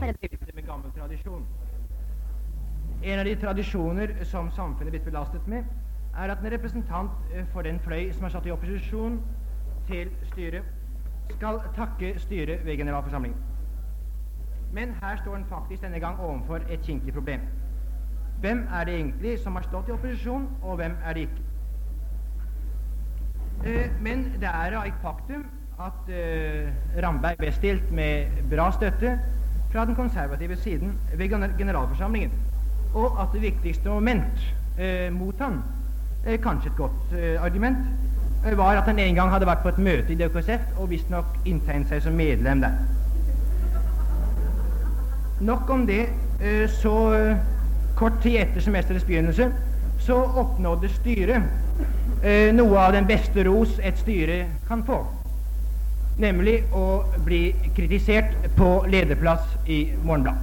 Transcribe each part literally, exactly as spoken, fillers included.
driver med gammel tradisjon. En av de tradisjoner som samfunnet er blitt belastet med, er at en representant for den fløy som er satt i opposisjon til styret, skal takke styret ved generalforsamlingen. Men her står en faktisk denne gang overfor et kinkig problem. Hvem er det egentlig som har stått i opposisjon, og hvem er det ikke? Eh, men det er da et faktum at eh, Ramberg ble stilt med bra støtte fra den konservative siden ved generalforsamlingen, og at det viktigste moment eh, mot han, eh, kanskje et godt eh, argument, eh, var at han en gang hadde vært på et møte i D K S F og visst nok inntegnet seg som medlem der. Nok om det. eh, så eh, kort tid etter semesterets begynnelse så oppnådde styret eh, noe av den beste ros et styre kan få, nemlig å bli kritisert på lederplass i Morgenbladet.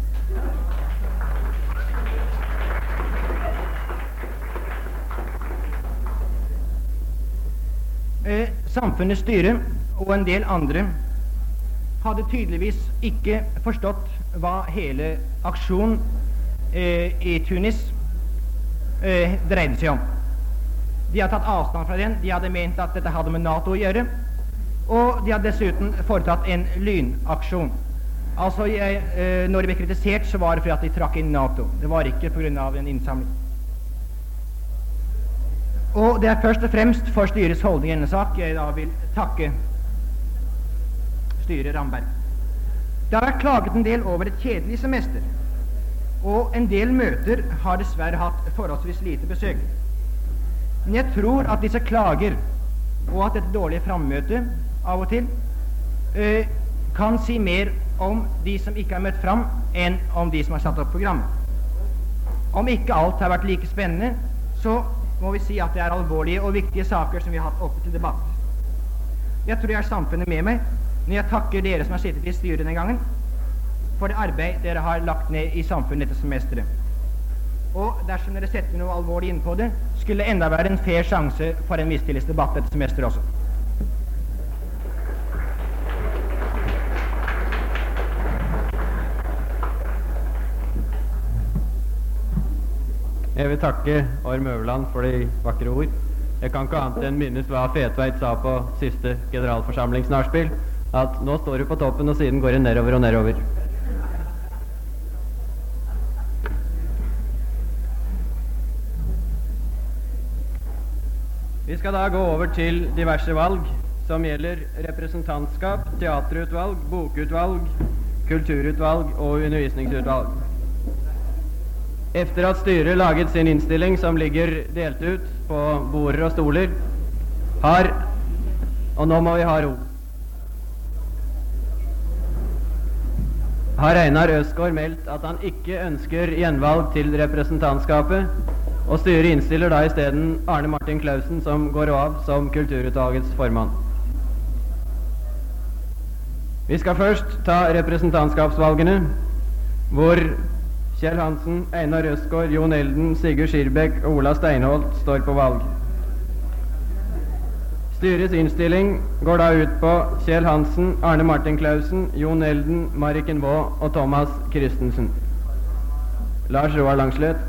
Eh, samfunnets styre og en del andre hadde tydeligvis ikke forstått hva hele aksjonen eh, i Tunis eh, dreide seg om. De hadde tatt avstand fra den, de hadde ment at dette hadde med NATO å gjøre, og de hadde dessuten foretatt en lynaksjon. Altså, jeg, eh, når de ble kritisert, så var det fordi at de trakk inn NATO. Det var ikke på grunn av en innsamling. Og det er først og fremst for styrets holdning i denne sak jeg da vil takke styret Ramberg. Det har vært klaget en del over et kjedelig semester, og en del møter har dessverre hatt forholdsvis lite besøk. Men jeg tror at disse klager og at dette dårlige frammøte av og til øh, kan si mer om de som ikke har møtt fram, enn om de som har satt opp programmet. Om ikke alt har vært like spennende, så må vi si at det er alvorlige og viktige saker som vi har hatt oppe til debatt. Jeg tror jeg har samfunnet med meg når jeg takker dere som har sittet i styret denne gangen, for det arbeid dere har lagt ned i samfunnet dette semesteret. Og dersom dere setter noe alvorlig inn på det, skulle enda være en fair sjanse for en mistillitsdebatt dette semesteret også. Jeg vil takke Orm Øverland for de vakre ord. Jeg kan ikke annet enn minnes hva Fetveit sa på siste generalforsamlingsnarspill, at nå står du på toppen, og siden går det nedover og nedover. Vi skal da gå over til diverse valg, som gjelder representantskap, teaterutvalg, bokutvalg, kulturutvalg og undervisningsutvalg. Efter at styret laget sin innstilling, som ligger delt ut på border og stoler, har, og nå må vi ha ro, har Einar Østgaard meldt at han ikke ønsker gjenvalg til representantskapet, og styret innstiller da i stedet Arne Martin Clausen, som går av som kulturutvalgets formann. Vi skal først ta representantskapsvalgene, hvor Kjell Hansen, Einar Østgaard, Jon Elden, Sigurd Skirbekk og Ola Steinholt står på valg. Styrets innstilling går da ut på Kjell Hansen, Arne Martin Clausen, Jon Elden, Mariken Vaa og Thomas Christensen. Lars Roar Langslett.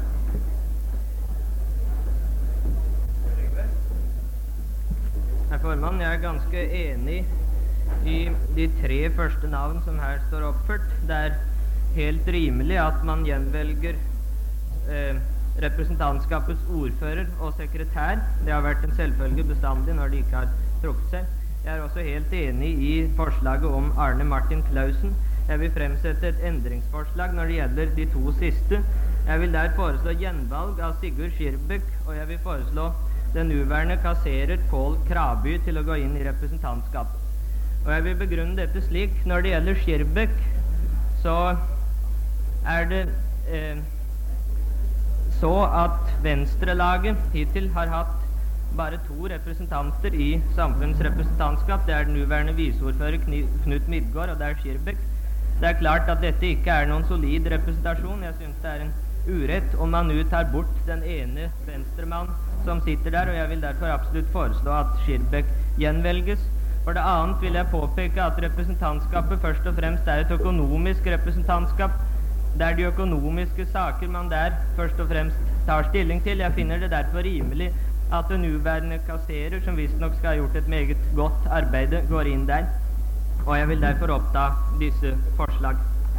Herr formann, jeg er ganske enig i de tre første navn som her står oppført. Det er helt rimelig at man gjenvelger eh, representantskapets ordfører og sekretær. Det har vært en selvfølge bestandig når de ikke har trukket seg. Jeg er også helt enig i forslaget om Arne Martin Clausen. Jeg vil fremsette et endringsforslag når det gjelder de to siste. Jeg vil der foreslå gjenvalg av Sigurd Skirbekk, og jeg vil foreslå den nuværende kasserer Pål Kraby til å gå inn i representantskapet. Og jeg vil begrunne dette slik: når det gjelder Skirbekk, så er det eh, så at Venstrelaget hittil har hatt bare to representanter i samfunnets representantskap. Det er den nuværende viseordfører Knut Midgård, og det er Skirbekk. Det er klart at dette ikke er noen solid representasjon. Jeg synes det er en urett om man nå tar bort den ene venstremann som sitter der, og jeg vil derfor absolutt foreslå at Skirbekk gjenvelges. For det annet vil jeg påpeke at representantskapet først og fremst er et økonomisk representantskap. Det er de økonomiske saker man der først og fremst tar stilling til. Jeg finner det derfor rimelig at den uværende kasserer, som visstnok skal ha gjort et meget godt arbeid, går inn der. Og jeg vil derfor oppta disse forslag.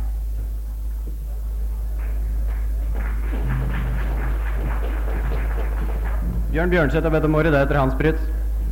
Bjørn Bjørnseth har bedt om ordet, det heter Hans Prytz.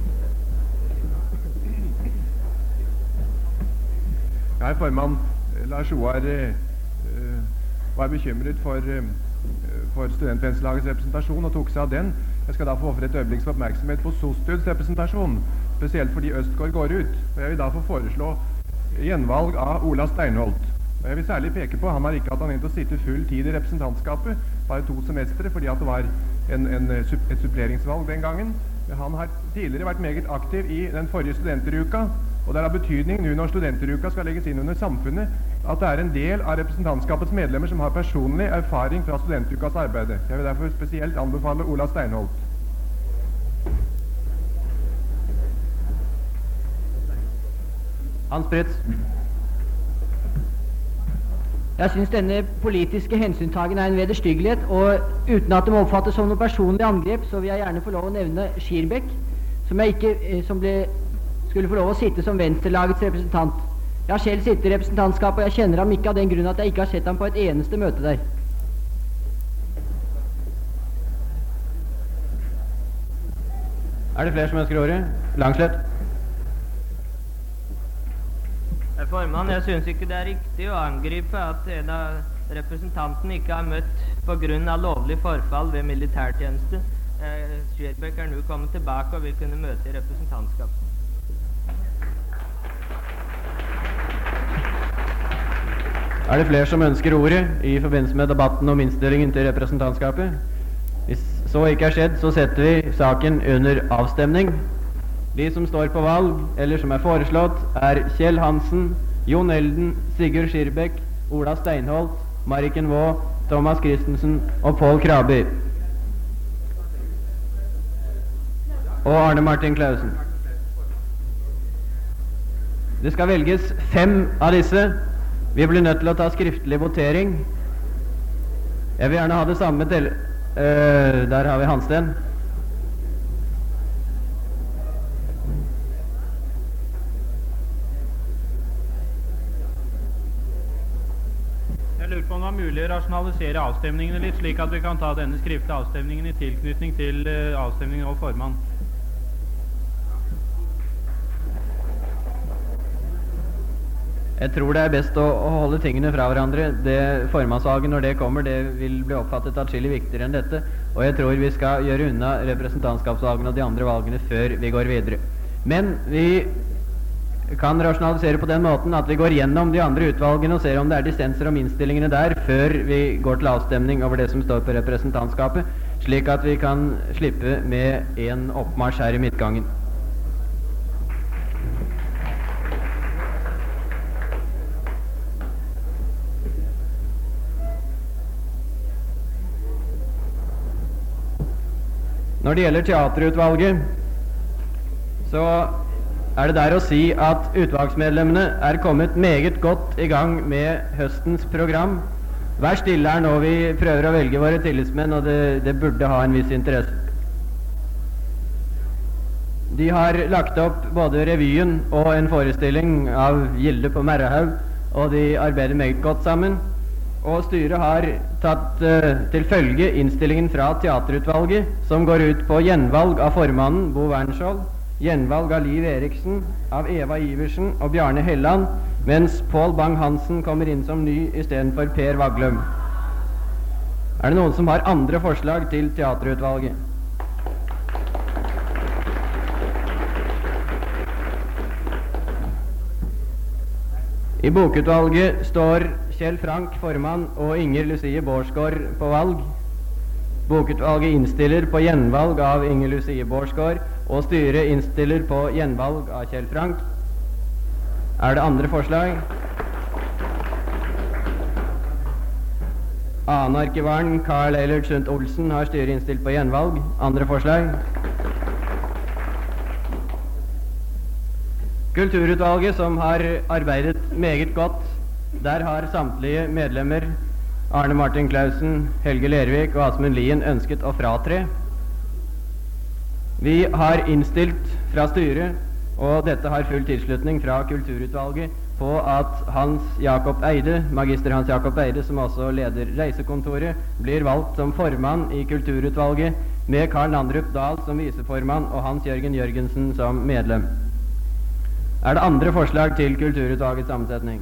Ja, formann, Lars Joar eh, var bekymret for, eh, for studentvenstlagets representasjon og tok seg av den. Jeg skal da få ofre et øyeblikks oppmerksomhet på SOSTUDs representasjon, spesielt fordi Østgård går ut. Og jeg vil da få foreslå gjenvalg av Ola Steinholt. Og jeg vil særlig peke på, han har ikke hatt anledning til å sitte full tid i representantskapet, bare to semestre, fordi at det var en, en, et suppleringsvalg den gangen. Han har tidligere vært meget aktiv i den forrige studenteruka, og det er av betydning nå når studenteruka skal legges inn under samfunnet, at det er en del av representantskapets medlemmer som har personlig erfaring fra studentukas arbeid. Jeg vil derfor spesielt anbefale Ola Steinholt. Hans Prytz. Jeg synes denne politiske hensyntagen er en vederstyggelighet, og uten at det må oppfattes som noe personlig angrep, så vil jeg gjerne få lov å nevne Skirbekk, som, jeg ikke, som ble, skulle få lov å sitte som venstrelagets representant. Jeg har selv sittet i representantskapet, og jeg kjenner ham ikke av den grunn at jeg ikke har sett ham på et eneste møte der. Er det flere som ønsker ordet? Langslett. Formann, jeg synes ikke det er riktig å angripe at en av representantene ikke har møtt på grunn av lovlig forfall ved militærtjeneste. Eh, Skirbekk er nå kommet tilbake og vil kunne møte i representantskapet. Er det flere som ønsker ordet i forbindelse med debatten om innstillingen til representantskapet? Hvis så ikke er skjedd, så setter vi saken under avstemning. De som står på valg, eller som er foreslått, er Kjell Hansen, Jon Elden, Sigurd Skirbekk, Ola Steinholt, Mariken Vaa, Thomas Christensen og Pål Krabi. Og Arne Martin Clausen. Det skal velges fem av disse. Vi blir nødt til å ta skriftlig votering. Jeg vil gjerne ha det samme til. Uh, der har vi Hansten. Jeg lurer på om det er mulig å rasjonalisere avstemningene litt, slik at vi kan ta denne skriftlige avstemningen i tilknytning til uh, avstemningen over formann. Jeg tror det er best å, å holde tingene fra hverandre. Det formannsvalget, når det kommer, det vil bli oppfattet atskillig viktigere enn dette. Og jeg tror vi skal gjøre unna representantskapsvalgene og de andre valgene før vi går videre. Men vi kan rasjonalisere på den måten at vi går gjennom de andre utvalgene og ser om det er dissenser om innstillingene der, før vi går til avstemning over det som står på representantskapet, slik at vi kan slippe med en oppmarsj her i midtgangen. Når det gjelder teaterutvalget, så er det der å si at utvalgsmedlemmene er kommet meget godt i gang med høstens program. Vær stille her nå, vi prøver å velge våre tillitsmenn, og det, det burde ha en viss interesse. De har lagt opp både revyen og en forestilling av Gilde på Merrehaug, og de arbeider meget godt sammen. Og styret har tatt uh, til følge innstillingen fra teaterutvalget, som går ut på gjenvalg av formannen Bo Wernskjold, gjenvalg av Liv Eriksen, av Eva Iversen og Bjarne Helland, mens Pål Bang-Hansen kommer inn som ny i stedet for Per Vaglum. Er det noen som har andre forslag til teaterutvalget? I bokutvalget står Kjell Frank formann og Inger Lucie Bårdsgaard på valg. Bokutvalget innstiller på gjenvalg av Inger Lucie Bårdsgaard, og styret innstiller på gjenvalg av Kjell Frank. Er det andre forslag? Annenarkivaren Carl Eilert Sundt Olsen har styret innstilt på gjenvalg. Andre forslag? Kulturutvalget, som har arbeidet meget godt, der har samtlige medlemmer, Arne Martin Clausen, Helge Lervik og Asmund Lien, ønsket å fratre. Vi har innstilt fra styret, og dette har full tilslutning fra kulturutvalget, på at Hans Jakob Eide, magister Hans Jakob Eide, som også leder reisekontoret, blir valgt som formann i kulturutvalget, med Karl Nandrup Dahl som viseformann og Hans Jørgen Jørgensen som medlem. Er det andre forslag til kulturutvalgets sammensetning?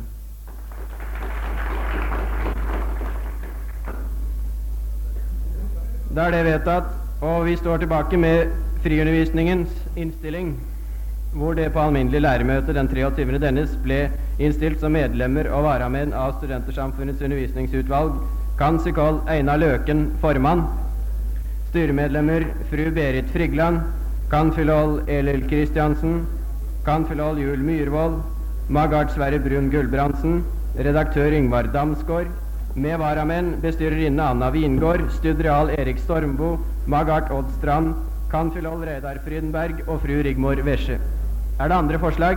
Da er det vedtatt, og vi står tilbake med friundervisningens innstilling, hvor det på alminnelig læremøte den treogtyvende dennes ble innstilt som medlemmer og varamenn av Studentersamfunnets undervisningsutvalg, Kansikol Einar Løken, formann, styremedlemmer fru Berit Frigland, Kanfilol Elil Kristiansen, Kanfilol Jul Myrvold, Magart Sverre Brun Gullbrandsen, redaktør Yngvar Damsgaard, med varamenn bestyrerinne Anna Vingård, studreal Erik Stormbo, Magart Oddstrand, Kanfilol Reidar Frydenberg og fru Rigmor Vesje. Er det andre forslag?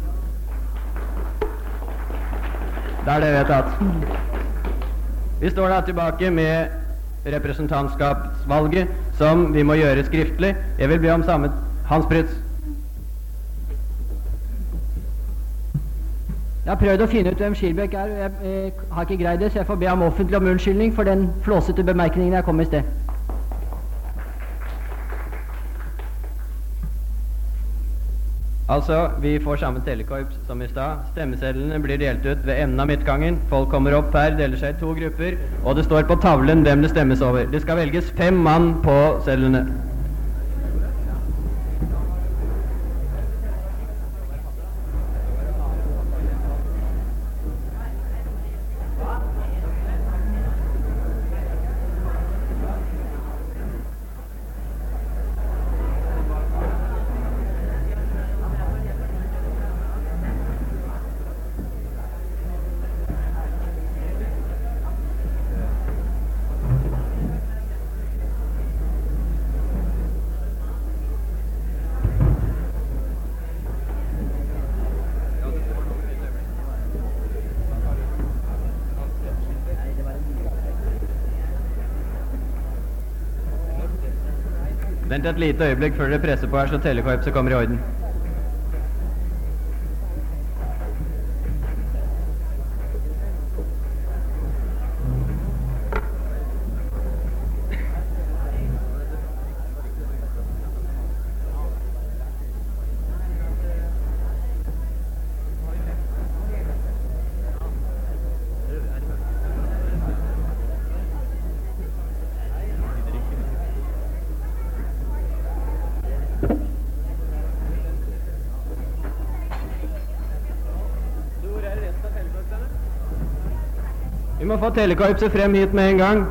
Da er det vedtatt. Vi står da tilbake med representantskapsvalget, som vi må gjøre skriftlig. Jeg vil be om samme Hans Prytz. Jeg har prøvd å finne ut hvem Skirbekk er, og jeg eh, har ikke greid det, så jeg får be om offentlig om unnskyldning for den flåsete bemerkningen jeg kom i sted. Altså, vi får samme telekorps som i stad. Stemmesedlene blir delt ut ved enden av midtgangen. Folk kommer opp her, deler seg i to grupper, og det står på tavlen hvem det stemmes over. Det skal velges fem mann på sedlene. Vent et lite øyeblikk før dere presser på her, så telekorpset kommer i orden. Vi må få telekorpset frem hit med en gang.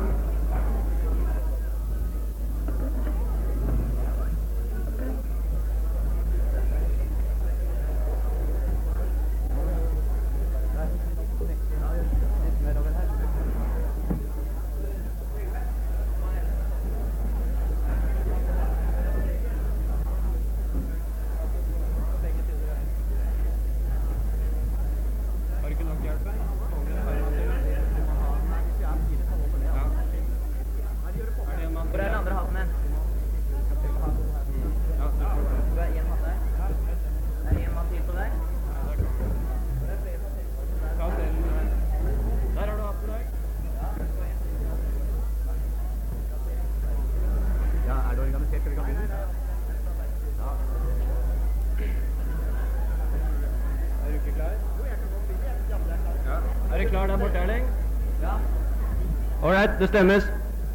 Klar der borte, Erling? Ja. All right, det stemmes.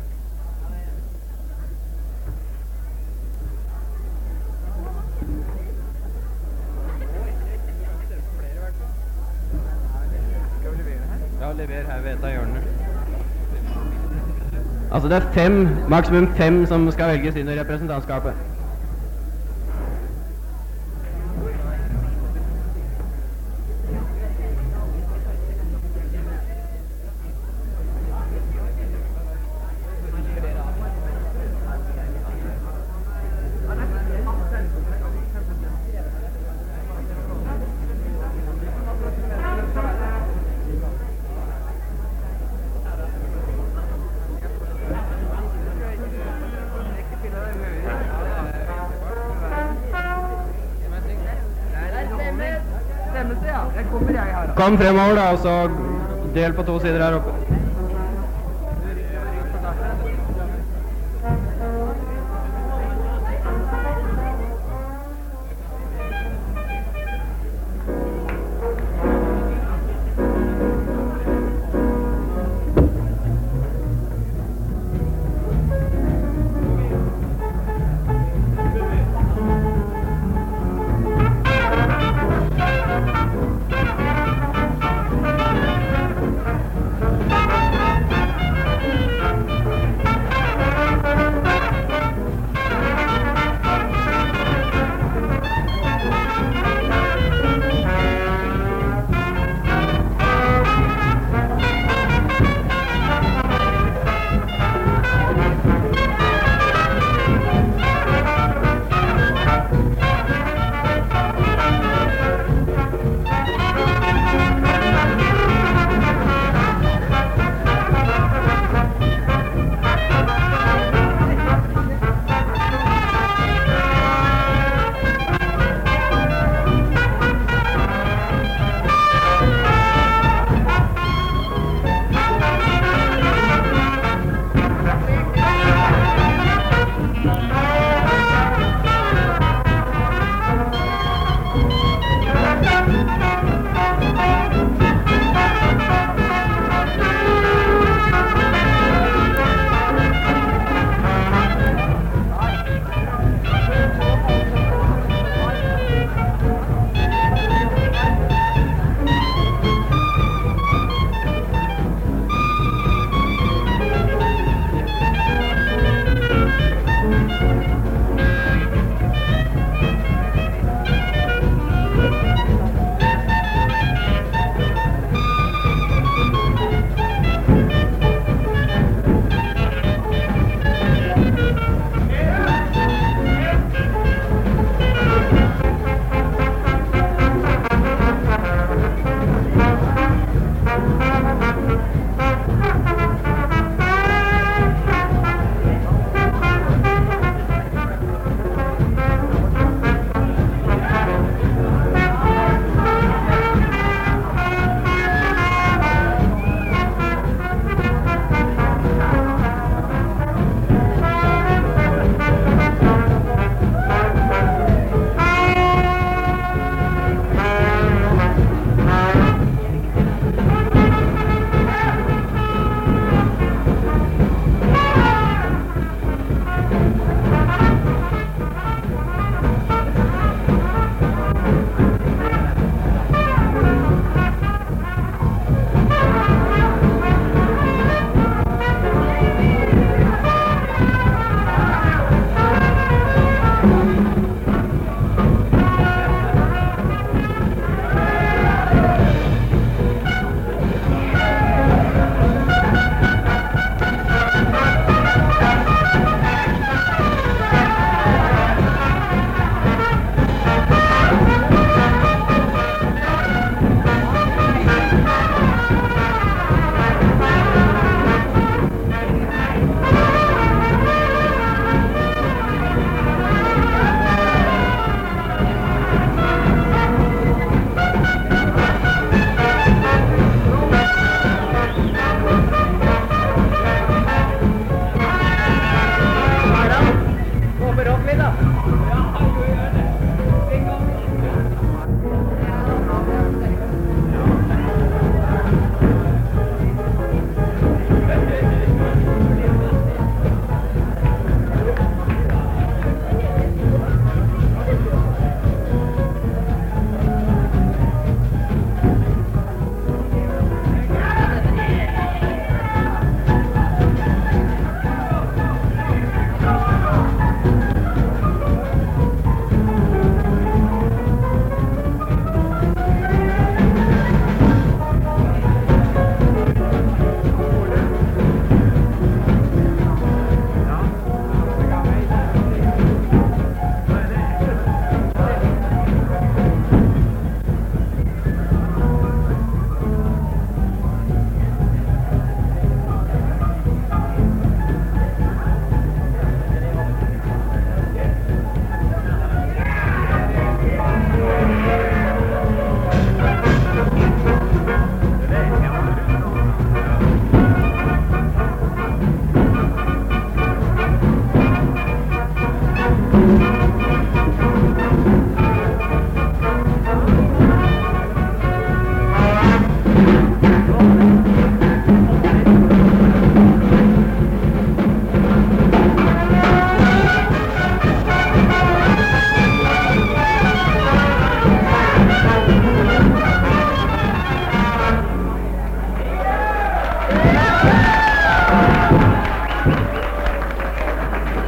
Ja, lever her ved et av hjørnene. Altså det er fem, maksimum fem som skal velges inn i representantskapet. kom fremover, da, og så del på to sider her oppe. Thank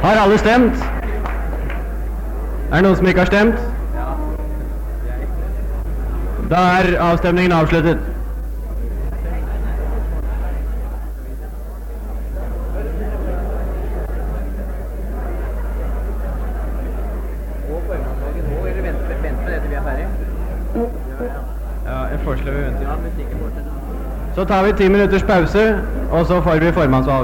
Har alle stemt? Er det noen som ikke har stemt? Da er avstemningen avsluttet. Ja, jeg foreslår vi venter. Så tar vi ti minutters pause, og så får vi formannsvalg.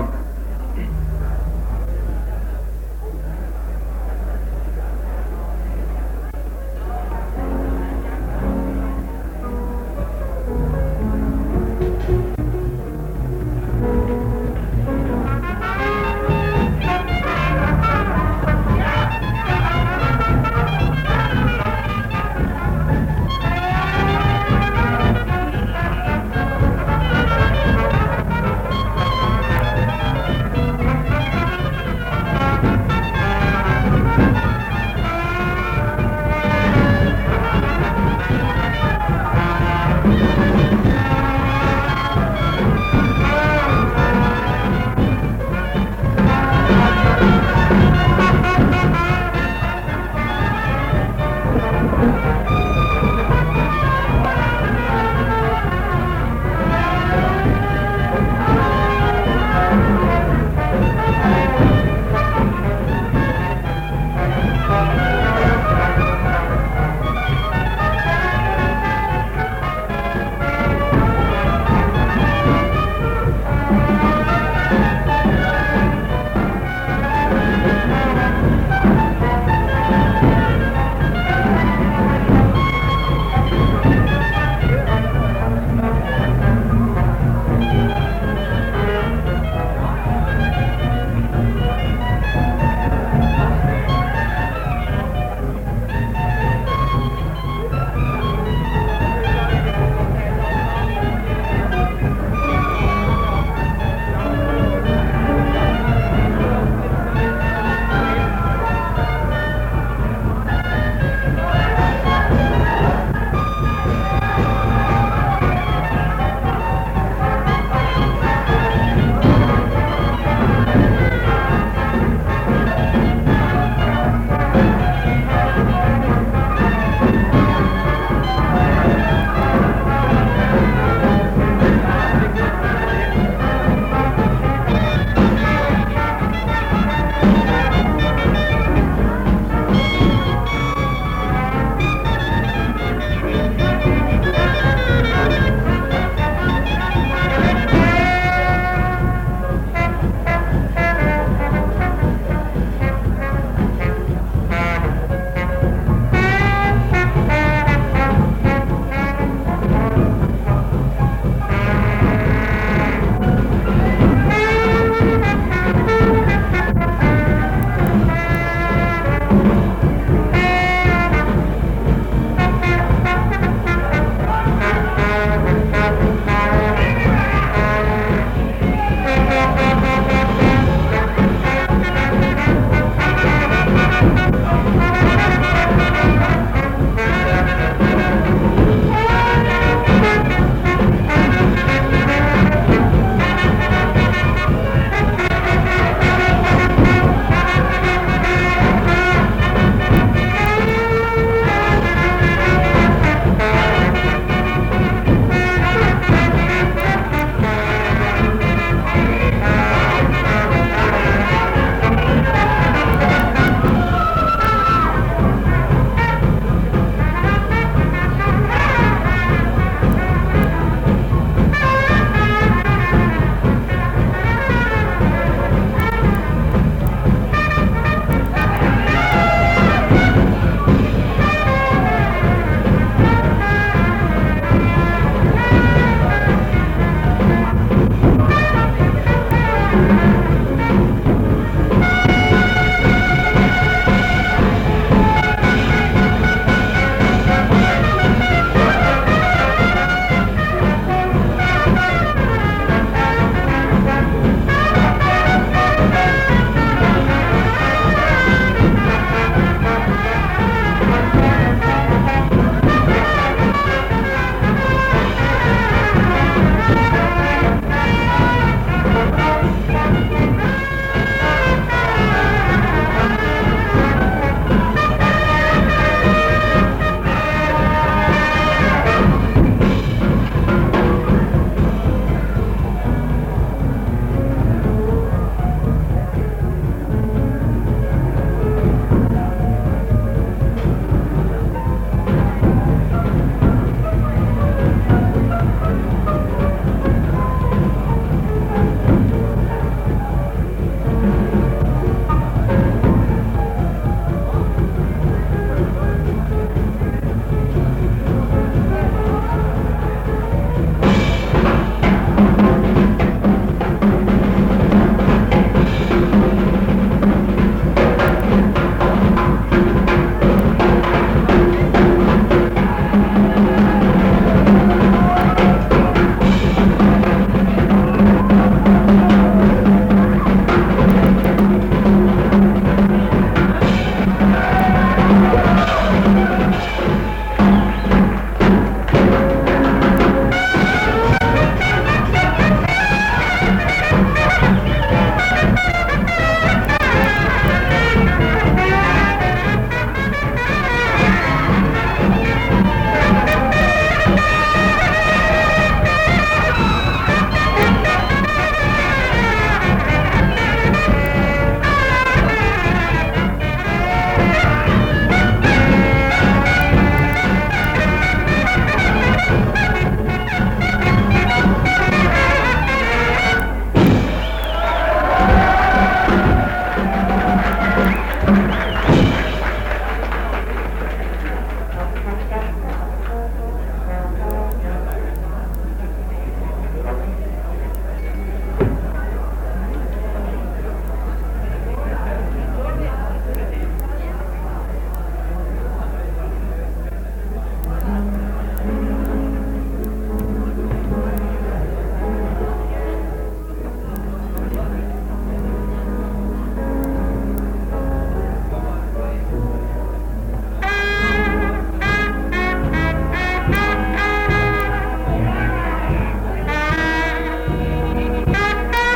Thank you.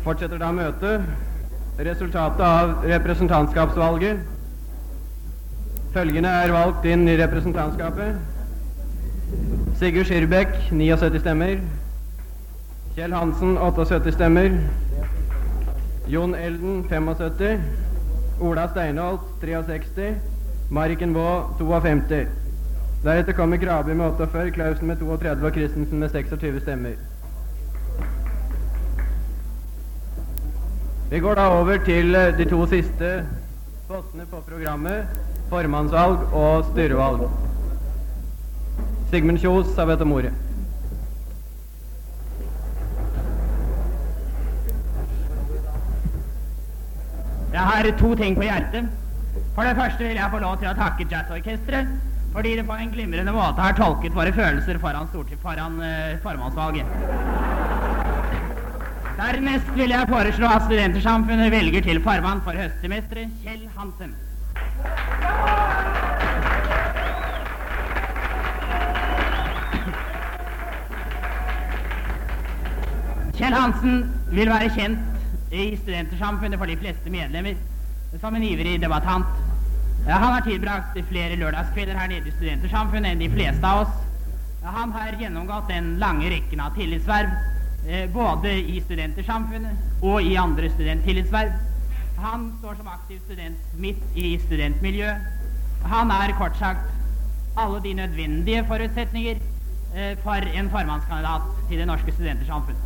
Fortsetter da møtet. Resultatet av representantskapsvalget. Følgende er valgt inn i representantskapet. Sigurd Skirbekk, syttisni stemmer. Kjell Hansen, syttiåtte stemmer. Jon Elden, syttifem. Ola Steinholt, sekstitre. Mariken Vaa, femtito. Deretter kommer Krabi med førtiåtte, Klausen med trettito og Christensen med tjueseks stemmer. Vi går da over til de to siste postene på programmet, formannsvalg og styrevalg. Sigmund Kjos har bedt om ordet. Jeg har to ting på hjertet. For det første vil jeg få lov til å takke jazzorkestret, fordi det på en glimrende måte har tolket våre følelser foran, storting, foran uh, formannsvalget. Dernest vil jeg foreslå at Studentersamfunnet velger til formann for høstsemesteret Kjell Hansen. Kjell Hansen vil være kjent i Studentersamfunnet for de fleste medlemmer som en ivrig debattant. Han har tilbrakt flere lørdagskvelder her nede i Studentersamfunnet enn de fleste av oss. Han har gjennomgått den lange rekken av tillitsverv, både i Studentersamfunnet og i andre studenttillitsverv. Han står som aktiv student midt i studentmiljøet. Han er kort sagt alle de nødvendige forutsetninger for en formannskandidat til Det norske studentersamfunn.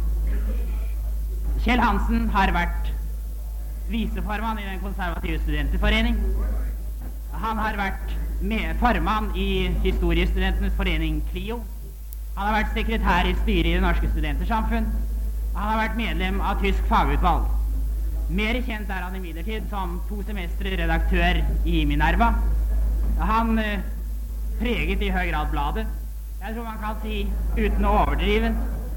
Kjell Hansen har vært viseformann i Den konservative studenterforening. Han har vært med formann i Historiestudentenes forening Clio. Han har vært sekretær i styret i Det norske studentersamfunn. Han har vært medlem av tysk fagutvalg. Mer kjent er han imidlertid som to semestre redaktør i Minerva. Han eh, preget i høy grad bladet. Jeg tror man kan si, uten å overdrive,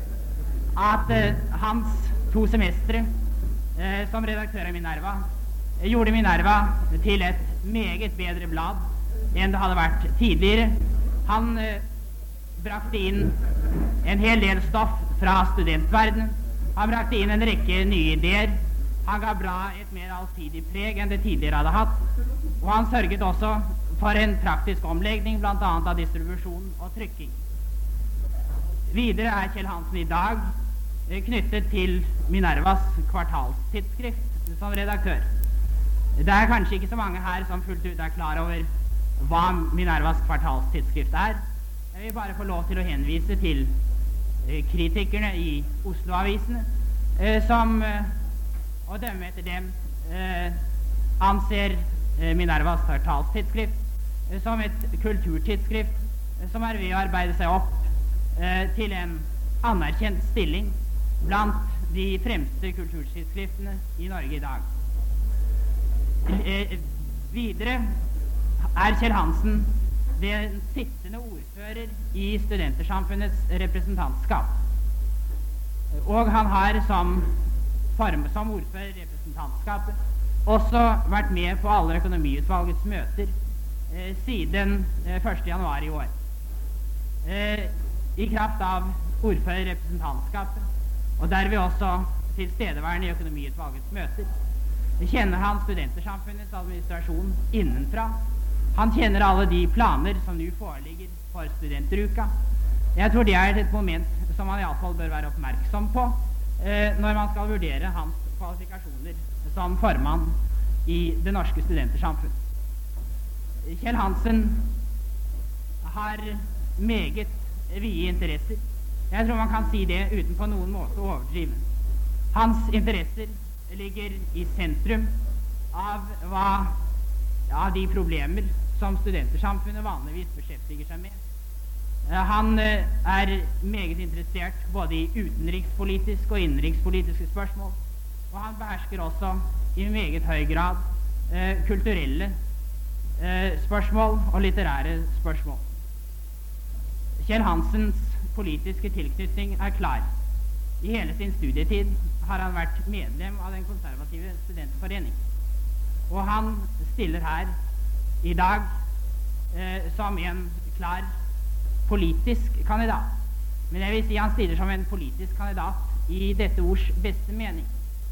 at eh, hans to semestre eh, som redaktør i Minerva eh, gjorde Minerva til et meget bedre blad enn det hadde vært tidligere. Han eh, brakte inn en hel del stoff fra studentverdenen. Han brakte inn en rekke nye ideer. Han ga bladet et mer allsidig preg enn det tidligere hadde hatt, og han sørget også for en praktisk omlegging, blant annet av distribusjon og trykking. Videre er Kjell Hansen i dag eh, knyttet til Minervas kvartalstidsskrift som redaktør. Det er kanskje ikke så mange her som fullt ut er klar over hva Minervas kvartalstidsskrift er. Jeg vil bare få lov til å henvise til eh, kritikerne i Oslo-avisene, eh, som, eh, å dømme etter dem, eh, anser eh, Minervas kvartalstidsskrift eh, som et kulturtidsskrift eh, som er ved å arbeide seg opp eh, til en anerkjent stilling blant de fremste kulturtidsskriftene i Norge i dag. Eh, videre er Kjell Hansen den sittende ordfører i Studentersamfunnets representantskap. Og han har som, form, som ordfører i representantskapet også vært med på alle økonomiutvalgets møter eh, siden eh, første januar i år. Eh, I kraft av ordfører i representantskapet, og derved også tilstedeværende i økonomiutvalgets møter, kjenner han Studentersamfunnets administrasjon innenfra. Han kjenner alle de planer som nå foreligger for studenteruka. Jeg tror det er et moment som man i alle fall bør være oppmerksom på eh, når man skal vurdere hans kvalifikasjoner som formann i Det norske studentersamfunn. Kjell Hansen har meget vide interesser. Jeg tror man kan si det uten på noen måte å overdrive. Hans interesser ligger i sentrum av hva av de problemer som studentersamfunnet vanligvis beskjeftiger seg med. Han er meget interessert både i utenrikspolitiske og innenrikspolitiske spørsmål, og han behersker også i meget høy grad eh, kulturelle eh, spørsmål og litterære spørsmål. Kjell Hansens politiske tilknytning er klar. I hele sin studietid har han vært medlem av Den konservative studenterforening, og han stiller her i dag eh, som en klar politisk kandidat. Men jeg vil si han stiller som en politisk kandidat i dette ords beste mening.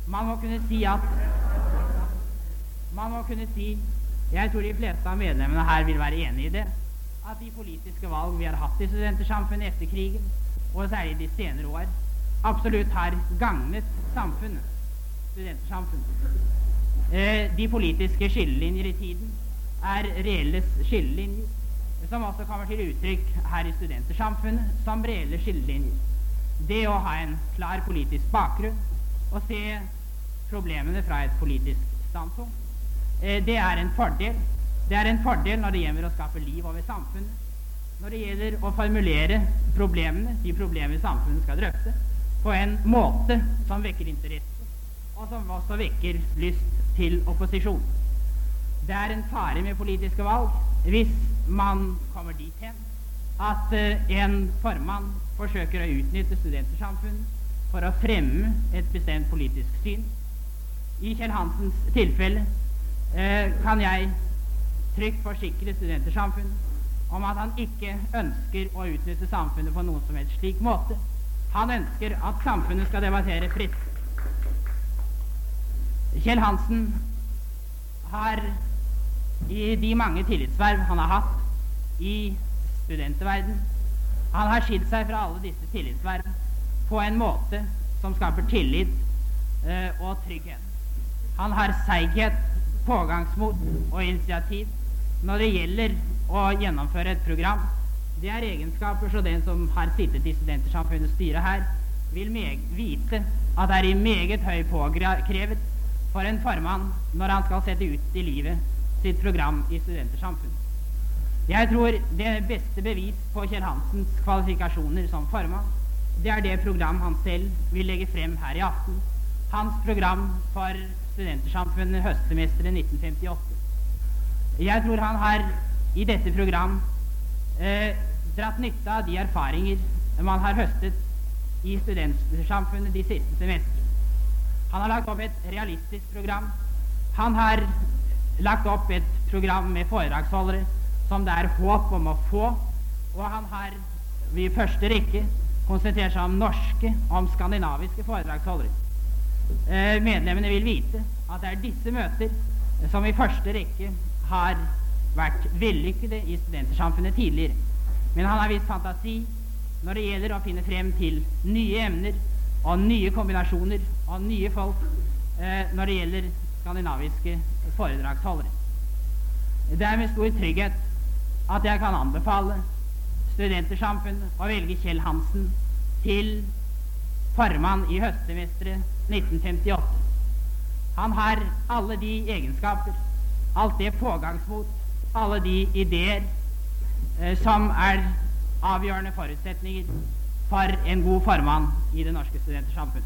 Man må kunne si at Man må kunne si, jeg tror de fleste av medlemmene her vil være enig i det, at de politiske valg vi har hatt i studentersamfunnet etter krigen, og særlig de senere år, absolutt har gagnet samfunnet, studentersamfunnet. Eh, de politiske skillelinjer i tiden er reelle skillelinjer, som også kommer til uttrykk her i studentersamfunnet som reelle skillelinjer. Det å ha en klar politisk bakgrunn og se problemene fra et politisk standpunkt, eh, det er en fordel. Det er en fordel når det gjelder å skape liv over samfunnet, når det gjelder å formulere problemene, de problemer samfunnet skal drøfte, på en måte som vekker interesse, og som også vekker lyst til opposisjon. Det er en fare med politiske valg hvis man kommer dit hen at uh, en formann forsøker å utnytte studentersamfunnet for å fremme et bestemt politisk syn. I Kjell Hansens tilfelle uh, kan jeg trygt forsikre studentersamfunnet om at han ikke ønsker å utnytte samfunnet på noen som helst slik måte. Han ønsker at samfunnet skal debattere fritt. Kjell Hansen har i de mange tillitsverv han har hatt i studenterverden, han har skilt seg fra alle disse tillitsverv på en måte som skaper tillit eh, og trygghet. Han har seighet, pågangsmot og initiativ når det gjelder å gjennomføre et program. Det er egenskaper så den som har sittet i studentersamfunnets styre her, vil vite at det er i meget høy påkrevet for en formann når han skal sette ut i livet sitt program i studentersamfunnet. Jeg tror det beste bevis på Kjell Hansens kvalifikasjoner som formann, det er det program han selv vil legge frem her i aften. Hans program for studentersamfunnet høstsemesteret nitten femtiåtte. Jeg tror han har i dette program eh, dratt nytte av de erfaringer man har høstet i studentersamfunnet de siste semester. Han har lagt opp et realistisk program. Han har lagt opp et program med foredragsholdere som det er håp om å få, og han har i første rekke konsentrert seg om norske, om skandinaviske foredragsholdere. Eh, medlemmene vil vite at det er disse møter som i første rekke har vært vellykkede i studentersamfunnet tidligere. Men han har vist fantasi når det gjelder å finne frem til nye emner og nye kombinasjoner og nye folk eh, når det gjelder skandinaviske foredragsholdere. Det er med stor trygghet at jeg kan anbefale studentersamfunnet å velge Kjell Hansen til formann i høstsemesteret nitten femtiåtte. Han har alle de egenskaper, alt det pågangsmot, alle de ideer eh, som er avgjørende forutsetninger for en god formann i det norske studentersamfunnet.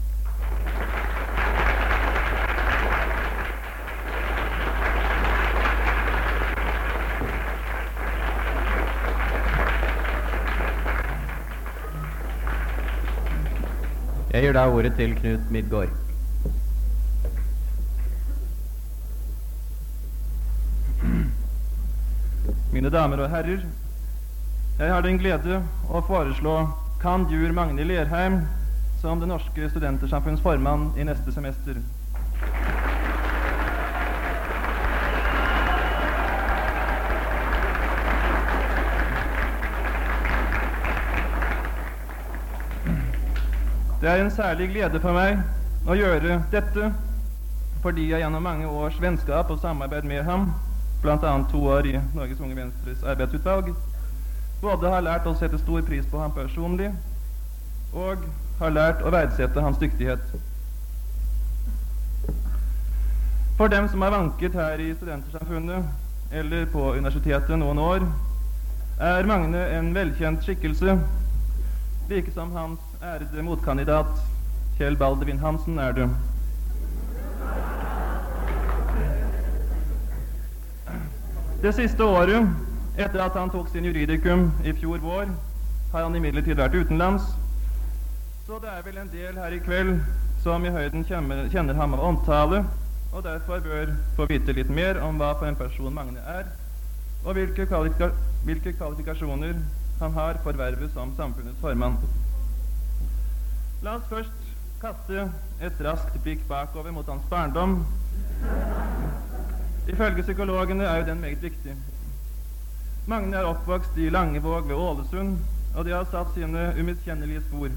Jeg gir da ordet til Knut Midgård. Mine damer og herrer, jeg har den glede å foreslå Cand.jur. Magne Lerheim som det norske studentersamfunns formann i neste semester. Det er en særlig glede for meg å gjøre dette, fordi jeg gjennom mange års vennskap og samarbeid med ham, blant annet to år i Norges Unge Venstres arbeidsutvalg, både har lært å sette stor pris på ham personlig, og har lært å verdsette hans dyktighet. For dem som har vanket her i studentersamfunnet, eller på universitetet noen år, er Magne en velkjent skikkelse, like som hans ærede motkandidat Kjell Baldvin Hansen er det. Det siste året, etter at han tok sin juridikum i fjor vår, har han imidlertid vært utenlands, så det er vel en del her i kveld som i høyden kjenner ham av omtale, og derfor bør få vite litt mer om hva for en person Magne er, og hvilke, kvalifika hvilke kvalifikasjoner han har for vervet som samfunnets formann. La oss først kaste et raskt blikk bakover mot hans barndom. Ifølge psykologene er jo den meget viktig. Magne er oppvokst i Langevåg ved Ålesund, og de har satt sine umiskjennelige spor.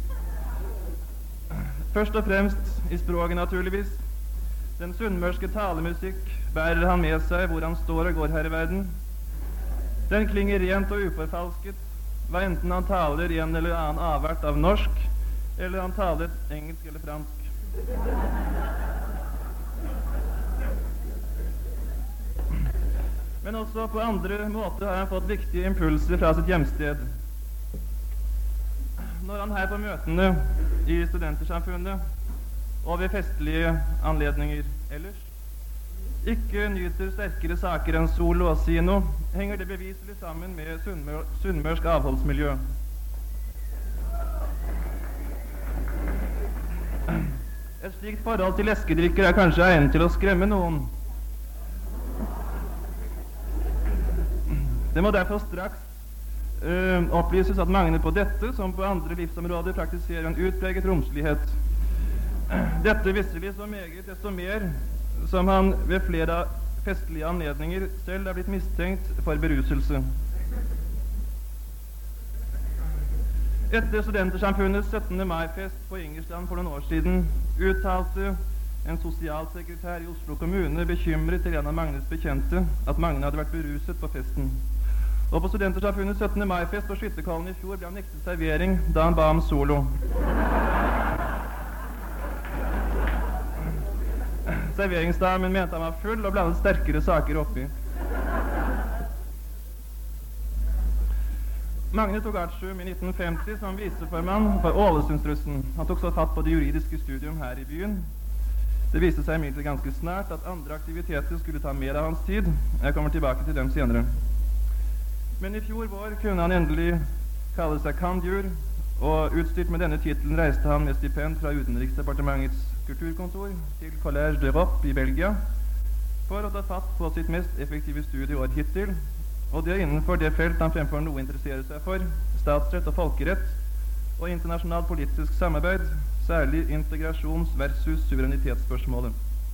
Først og fremst i språket, naturligvis. Den sunnmørske talemusikk bærer han med seg hvor han står og går her i verden. Den klinger rent og uforfalsket, hva enten han taler i en eller annen avart av norsk, eller han taler engelsk eller fransk. Men også på andre måter har han fått viktige impulser fra sitt hjemsted. Når han her på møtene i Studentersamfunnet og ved festlige anledninger ellers ikke nyter sterkere saker enn sol og sino, henger det beviselig sammen med sunnmør sunnmørsk avholdsmiljø. Et slikt forhold til leskedrikker er kanskje egnet til å skremme noen. Det må derfor straks uh, opplyses at Magne på dette, som på andre livsområder, praktiserer en utpreget romslighet. Dette visselig så meget, desto mer som han ved flere festlige anledninger selv er blitt mistenkt for beruselse. Etter Studentersamfunnets syttende mai-fest på Ingerstrand for noen år siden uttalte en sosialsekretær i Oslo kommune bekymret til en av Magnes bekjente at Magne hadde vært beruset på festen. Og på Studentersamfunnets syttende mai-fest på Skytterkollen i fjor ble han nektet servering da han ba om solo. Serveringsdamen mente han var full og blandet sterkere saker oppi. Magne tok artium i nitten femti som viseformann for Ålesundsrussen. Han tok så fatt på det juridiske studium her i byen. Det viste seg imidlertid ganske snart at andre aktiviteter skulle ta mer av hans tid. Jeg kommer tilbake til dem senere. Men i fjor vår kunne han endelig kalle seg candjur, og utstyrt med denne titelen reiste han med stipend fra Utenriksdepartementets kulturkontor til Collège d'Europe i Belgia for å ta fatt på sitt mest effektive studieår hittil, og det er innenfor det felt han fremfor noe interesserer seg for, statsrett og folkerett og internasjonalt politisk samarbeid, særlig integrasjons- versus suverenitetsspørsmålet.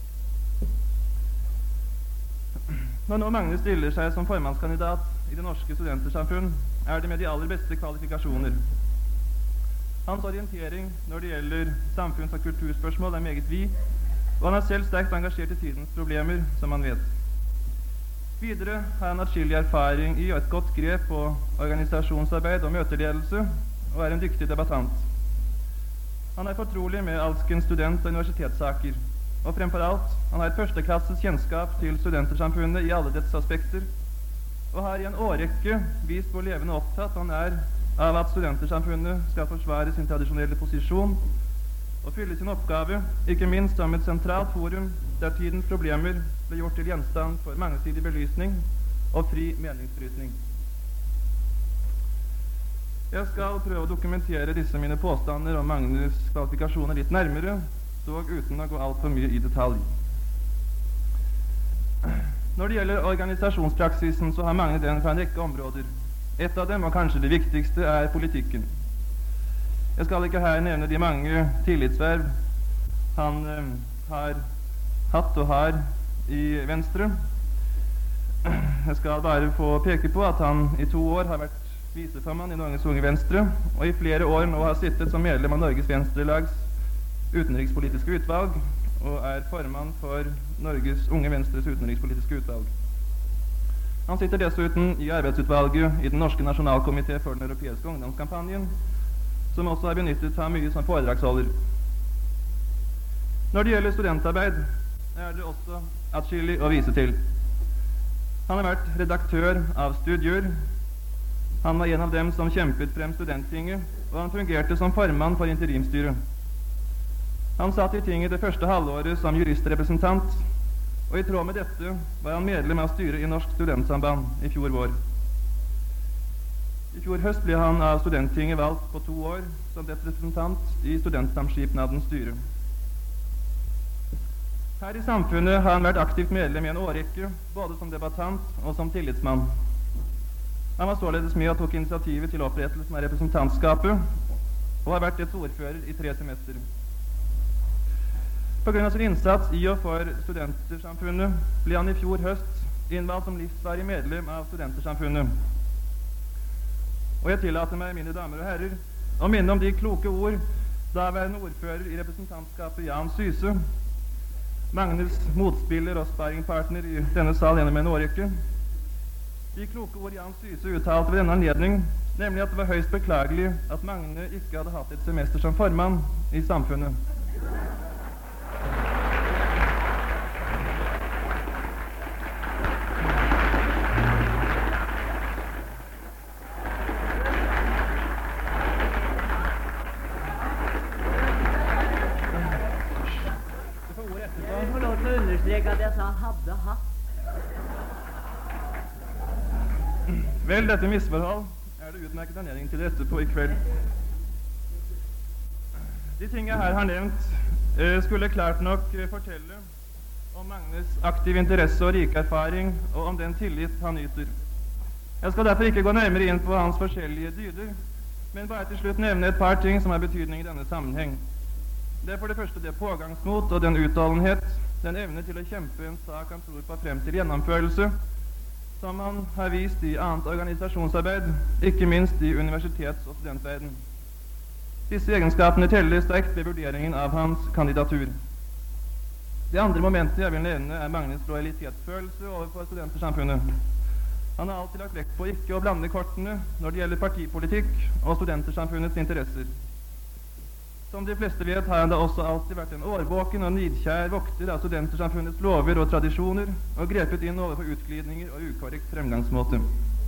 Når nå Magne stiller seg som formannskandidat i Det Norske Studentersamfunn, er det med de aller beste kvalifikasjoner. Hans orientering når det gjelder samfunns- og kulturspørsmål er meget vid, og han er selv sterkt engasjert i tidens problemer, som han vet. Videre har han atskillig erfaring i og et godt grep på organisasjonsarbeid og møteledelse, og er en dyktig debattant. Han er fortrolig med alskens student- og universitetssaker, og fremfor alt, han har et førsteklasses kjennskap til Studentersamfunnet i alle dets aspekter, og har i en årrekke vist hvor levende opptatt han er av at Studentersamfunnet skal forsvare sin tradisjonelle posisjon og fylle sin oppgave, ikke minst som et sentralt forum der tidens problemer ble gjort til gjenstand for mangesidig belysning og fri meningsbrytning. Jeg skal prøve å dokumentere disse mine påstander om Magnes kvalifikasjoner litt nærmere, dog uten å gå alt for mye i detalj. Når det gjelder organisasjonspraksisen, så har Magne den fra en rekke områder. Et av dem, og kanskje det viktigste, er politikken. Jeg skal ikke her nevne de mange tillitsverv han eh, har hatt og har i Venstre. Jeg skal bare få peke på at han i to år har vært viseformann i Norges Unge Venstre, og i flere år nå har sittet som medlem av Norges Venstrelags utenrikspolitiske utvalg, og er formann for Norges Unge Venstres utenrikspolitiske utvalg. Han sitter dessuten i arbeidsutvalget i Den norske nasjonalkomité for den europeiske ungdomskampanjen, som også har benyttet ham mye som foredragsholder. Når det gjelder studentarbeid, er det også atskillig å vise til. Han har vært redaktør av Studier. Han var en av dem som kjempet frem Studenttinget, og han fungerte som formann for interimstyret. Han satt i tinget det første halvåret som juristrepresentant, og i tråd med dette var han medlem av styret i Norsk Studentsamband i fjor vår. I fjor høst ble han av Studenttinget valgt på to år som representant i Studentsamskipnadens styre. Her i samfunnet har han vært aktivt medlem i en årrekke, både som debattant og som tillitsmann. Han var således med og tok initiativet til opprettelsen av representantskapet, og har vært dets ordfører i tre semester. På grunn av sin innsats i og for Studentersamfunnet ble han i fjor høst innvalgt som livsvarig medlem av Studentersamfunnet. Og jeg tillater meg, mine damer og herrer, å minne om de kloke ord daværende ordfører i representantskapet Jan Syse, Magnes motspiller og sparringpartner i denne sal gjennom en årrekke. De kloke ord Jan Syse uttalte ved denne anledning, nemlig at det var høyst beklagelig at Magne ikke hadde hatt et semester som formann i samfunnet. Jeg får lov til å understreke at jeg sa hadde hatt. Vel, dette misforhold er det utmerket anledning til rette på i kveld. De ting jeg her har nevnt, eh, skulle klart nok eh, fortelle om Magnes aktiv interesse og rike erfaring, og om den tillit han nyter. Jeg skal derfor ikke gå nærmere inn på hans forskjellige dyder, men bare til slutt nevne et par ting som har betydning i denne sammenheng. Det er for det første det pågangsmot og den utholdenhet, den evne til å kjempe en sak han tror på frem til gjennomførelse, som han har vist i annet organisasjonsarbeid, ikke minst i universitets- og studentverden. Disse egenskapene teller sterkt ved vurderingen av hans kandidatur. Det andre momentet jeg vil nevne er Magnes lojalitetsfølelse overfor Studentersamfunnet. Han har alltid lagt vekt på ikke å blande kortene når det gjelder partipolitikk og Studentersamfunnets interesser. Som de fleste vet, har han da også alltid vært en årvåken og nidkjær vokter av Studentersamfunnets lover og tradisjoner, og grepet inn overfor utglidninger og ukorrekt fremgangsmåte.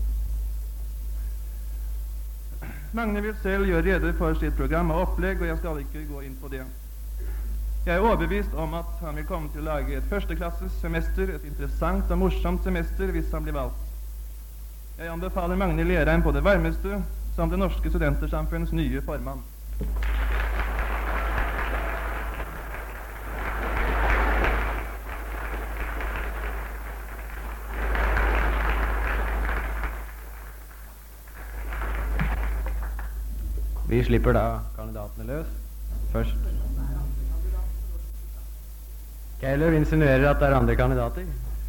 Magne vil selv gjøre rede for sitt program og opplegg, og jeg skal ikke gå inn på det. Jeg er overbevist om at han vil komme til å lage et førsteklasses semester, et interessant og morsomt semester hvis han blir valgt. Jeg anbefaler Magne Lerheim på det varmeste som det norske Studentersamfunnets nye formann. Vi slipper da kandidatene løs. Først Keiler insinuerer at det er andre kandidater.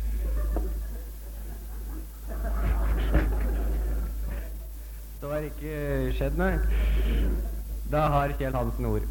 Det har ikke skjedd, nei. Da har Kjell Hansen ord.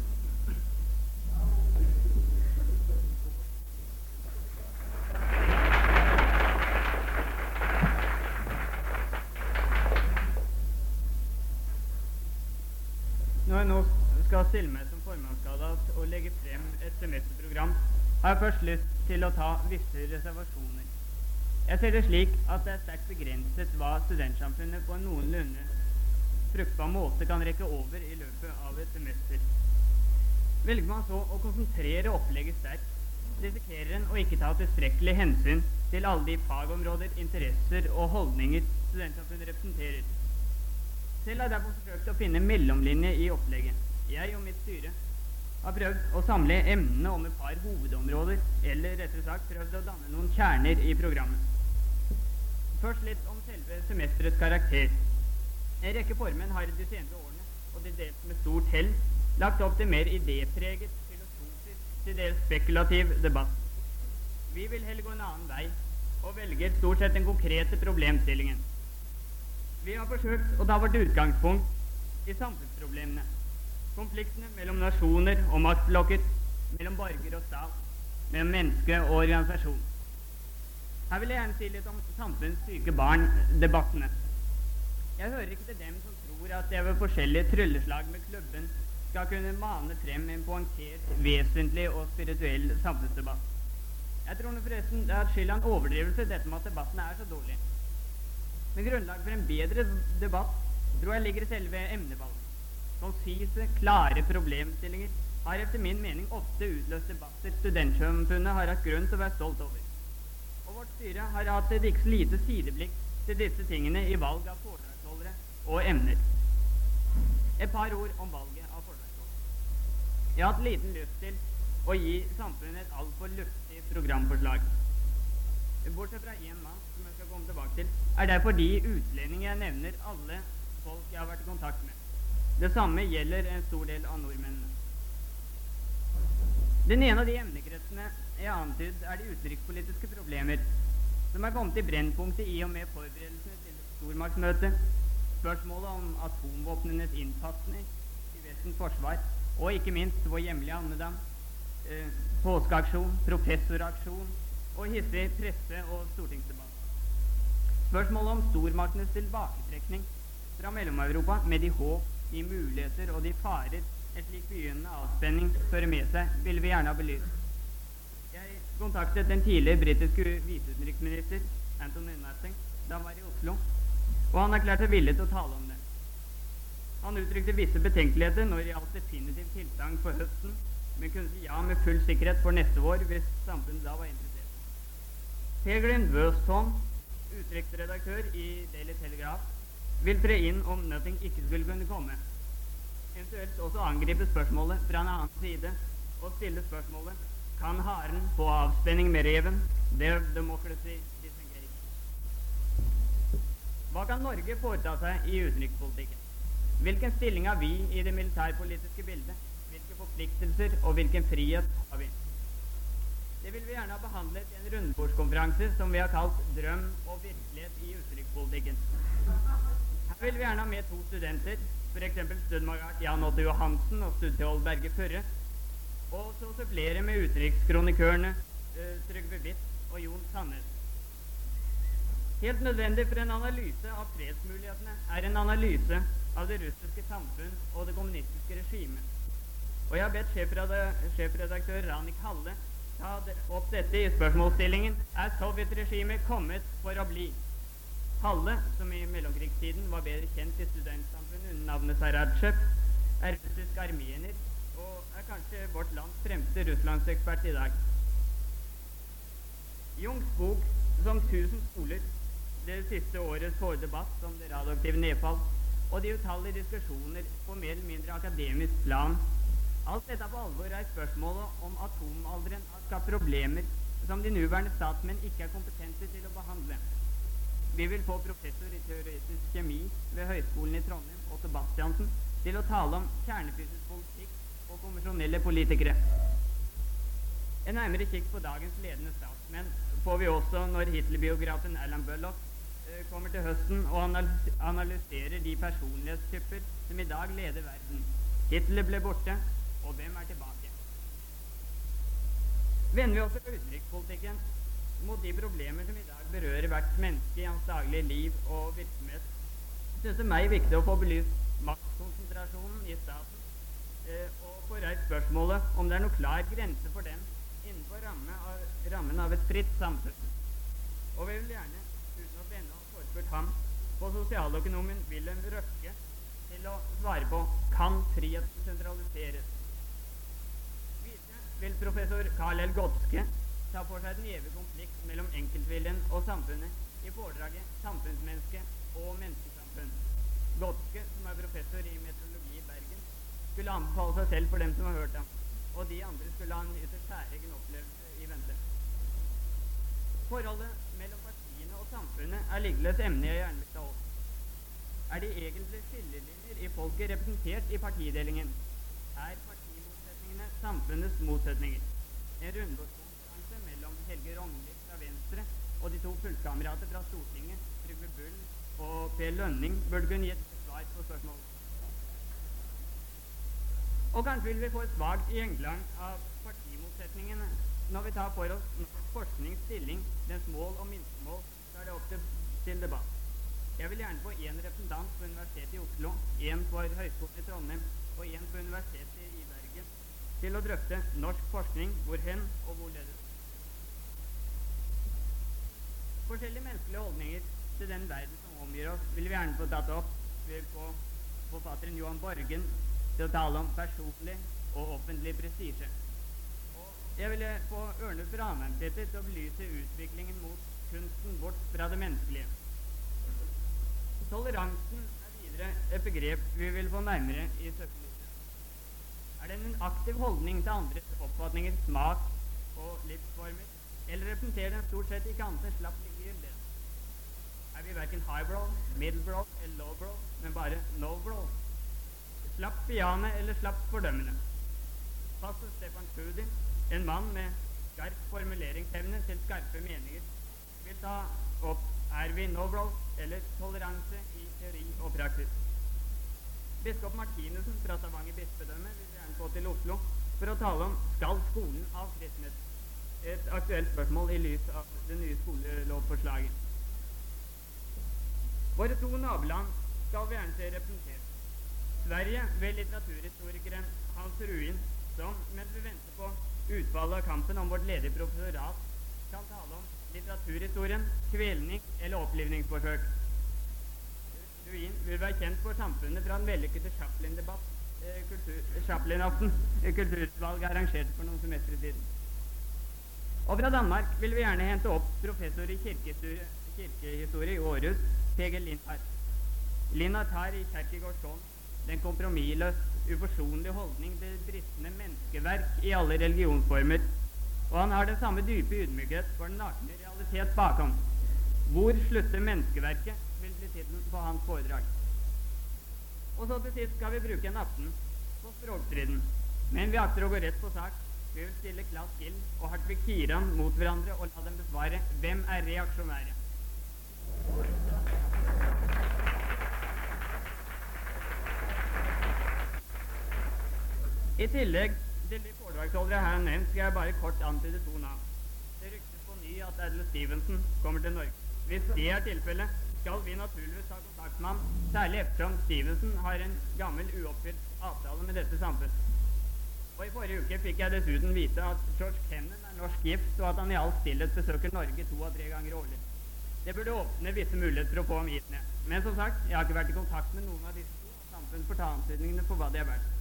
Når jeg nå skal stille meg som formannskandidat og legge frem et semesterprogram, har jeg først lyst til å ta visse reservasjoner. Jeg ser det slik at det er sterkt begrenset hva studentsamfunnet på en noenlunde fruktbar måte kan rekke over i løpet av et semester. Velger man så å konsentrere opplegget sterkt, risikerer en å ikke ta tilstrekkelig hensyn til alle de fagområder, interesser og holdninger studentsamfunnet representerer. Selv har jeg derfor forsøkt å finne mellomlinje i opplegget. Jeg og mitt styre har prøvd å samle emnene om et par hovedområder, eller rettere sagt prøvd å danne noen kjerner i programmet. Først litt om selve semesterets karakter. En rekke formenn har i de senere årene, og til dels med stort hell, lagt opp til mer idépreget, filosofisk, til dels spekulativ debatt. Vi vil heller gå en annen vei, og velger stort sett den konkrete problemstillingen. Vi har forsøkt å ta vårt utgangspunkt i samfunnsproblemene, konfliktene mellom nasjoner og maktblokker, mellom borger og stat, mellom menneske og organisasjon. Her vil jeg gjerne si litt om samfunnets syke barn-debattene. Jeg hører ikke til dem som tror at jeg ved forskjellige trylleslag med klubben skal kunne mane frem en poengtert, vesentlig og spirituell samfunnsdebatt. Jeg tror nå forresten det er atskillig en overdrivelse dette med at debattene er så dårlige. Men grunnlag for en bedre debatt tror jeg ligger i selve emnevalget. Konsise, klare problemstillinger har etter min mening ofte utløst debatter studentsamfunnet har hatt grunn til å være stolt over. Og vårt styre har hatt et ikke så lite sideblikk til disse tingene i valg av foredragsholdere og emner. Et par ord om valget av foredragsholdere. Jeg har hatt liten lyst til å gi samfunnet et altfor luftig programforslag. Bortsett fra én mann, som jeg skal komme tilbake til, er derfor de utlendinger jeg nevner alle folk jeg har vært i kontakt med. Det samme gjelder en stor del av nordmennene. Den ene av de emnekretsene jeg antydet, er de utenrikspolitiske problemer som er kommet i brennpunktet i og med forberedelsene til et stormaktsmøte, spørsmålet om atomvåpnenes innpassning i Vestens forsvar, og ikke minst vår hjemlige andedam, eh, påskeaksjon, professoraksjon og hissig presse- og stortingsdebatt. Spørsmålet om stormaktenes tilbaketrekning fra Mellom-Europa med de håp, de muligheter og de farer en slik begynnende avspenning fører med seg, ville vi gjerne ha belyst. Jeg kontaktet den tidligere britiske viseutenriksminister Anthony Nassing da han var i Oslo, og han erklærte seg villig til å tale om det. Han uttrykte visse betenkeligheter når det gjaldt definitiv tilsagn for høsten, men kunne si ja med full sikkerhet for neste år hvis samfunnet da var interessert. Peregrine Worsthorn, utenriksredaktør i Daily Telegraph, vil tre inn om Nothing ikke skulle kunne komme. Eventuelt også angripe spørsmålet fra en annen side og stille spørsmålet: kan haren få avspenning med reven? Their democracy disengaged. Hva kan Norge foreta seg i utenrikspolitikken? Hvilken stilling har vi i det militærpolitiske bildet? Hvilke forpliktelser og hvilken frihet har vi? Det vil vi gjerne ha behandlet i en rundebordskonferanse som vi har kalt Drøm og virkelighet i utenrikspolitikken. Her vil vi gjerne ha med to studenter, for eksempel studmagart Jan Otto Johansen og studtehold Berge Førre, og så supplere med utenrikskronikørene uh, Trygve Witt og Jon Sandnes. Helt nødvendig for en analyse av fredsmulighetene er en analyse av det russiske samfunn og det kommunistiske regimet. Og jeg har bedt sjefredaktør, sjefredaktør Ranik Halle ta opp dette i spørsmålsstillingen: er sovjetregimet kommet for å bli? Halle, som i mellomkrigstiden var bedre kjent i studentsamfunnet under navnet Sarajev, er russisk armener og er kanskje vårt lands fremste russlandsekspert i dag. Jungs bok som tusen skoler, det siste årets fordebatt om det radioaktive nedfall, og de utallige diskusjoner på mer eller mindre akademisk plan, alt dette på alvor er spørsmålet om atomalderen har skapt problemer som de nuværende statsmenn ikke er kompetente til å behandle. Vi vil få professor i teoretisk kjemi ved Høgskolen i Trondheim, Otto Bastiansen, til å tale om kjernefysisk politikk og konvensjonelle politikere. En nærmere kikk på dagens ledende statsmenn får vi også når Hitler-biografen Alan Bullock eh, kommer til høsten og analys analyserer de personlighetstyper som i dag leder verden. Hitler ble borte, og hvem er tilbake? Vender vi oss til utenrikspolitikken mot de problemer som i dag berører hvert menneske i hans daglige liv og virksomhet, synes det meg viktig å få belyst maktkonsentrasjonen i staten eh, og få reist spørsmålet om det er noe klar grense for den innenfor ramme av, rammen av et fritt samfunn. Og vi vil gjerne, uten at vi ennå har forespurt ham, få sosialøkonomen Wilhelm Røkke til å svare på: kan friheten sentraliseres? Videre vil professor Karl L. Godske ta for seg den evige konflikt mellom enkeltviljen og samfunnet i foredraget 'Samfunnsmenneske og menneskesamfunn'. Godske, som er professor i meteorologi i Bergen, skulle anbefale seg selv for dem som har hørt ham, og de andre skulle ha en ytterst særegen opplevelse i vente. Forholdet mellom partiene og samfunnet er likeledes emne jeg gjerne vil ta opp. Er de egentlige skillelinjer i folket representert i partidelingen? Er partimotsetningene samfunnets motsetninger? En rundebordskonferanse mellom Helge Rognlid fra Venstre og de to fullkamerater fra Stortinget, Trygve Bull og Per Lønning, burde kunne gi et svar på spørsmålet. Og kanskje vil vi få et svagt gjenklang av partimotsetningene når vi tar for oss norsk forsknings stilling, dens mål og minstemål, så er det opp til, til debatt. Jeg vil gjerne få én representant for Universitetet i Oslo, én for Høgskolen i Trondheim og én for Universitetet i Bergen til å drøfte norsk forskning, hvor hen og hvorledes. Forskjellige menneskelige holdninger til den verden som omgir oss, vil vi gjerne få tatt opp. Vi vil få forfatteren Johan Borgen til å tale om personlig og offentlig prestisje. Og jeg ville få Ørnulf Ranheimsæter til å belyse utviklingen mot kunsten bort fra det menneskelige. Toleransen er videre et begrep vi vil få nærmere i søkelyset. Er den en aktiv holdning til andres oppfatninger, smak og livsformer, eller representerer den stort sett ikke annet enn slapp likegyldighet? Er vi hverken highbrow, middlebrow eller lowbrow, men bare no-brow? Slapp piane eller slapp fordømmende? Pastor Stefan Tschudi En mann med skarp formuleringsevne til skarpe meninger vil ta opp er vi noble eller toleranse i teori og praksis. Biskop Martinussen fra Stavanger bispedømme vil gjerne få til Oslo for å tale om skal skolen avkristnes, et aktuelt spørsmål i lys av det nye skolelovforslaget. Våre to naboland skal vi gjerne se representert. Sverige ved litteraturhistorikeren Hans Ruin, som mens vi venter på utfallet av kampen om vårt ledige professorat, kan tale om litteraturhistorien, kvelning eller opplivningsforsøk. Ruin vil være kjent for samfunnet fra en vellykkede Chaplin-debatt, eh, kultur, Chaplin-aften, eh, kulturutvalget arrangerte for noen semestre siden. Og fra Danmark vil vi gjerne hente opp professor i kirkehistorie, kirkehistorie i Aarhus, P G Lindhardt. Lindhardt har i Kierkegaards ånd den kompromissløs, uforsonlige holdning til bristende menneskeverk i alle religionsformer, og han har den samme dype ydmykhet for den nakne realitet bakom. Hvor slutter menneskeverket, vil bli tittelen på hans foredrag. Og så til sist skal vi bruke en aften på språkstriden, men vi akter å gå rett på sak. Vi vil stille Klaus Gill og Hartvig Kiran mot hverandre og la dem besvare hvem er reaksjonære. I tillegg til de foredragsholdere her nevnt, skal jeg bare kort antyde to navn. Det ryktes på ny at Adler Stevenson kommer til Norge. Hvis det er tilfellet, skal vi naturligvis ta kontakt med ham, særlig eftersom Stevenson har en gammel uoppfylt avtale med dette samfunn. Og i forrige uke fikk jeg dessuten vite at George Kennan er norsk gift, og at han i all stillhet besøker Norge to av tre ganger årlig. Det burde åpne visse muligheter for å få ham hit ned. Men som sagt, jeg har ikke vært i kontakt med noen av disse to. Samfunn får ta antydningene for hva de er verdt.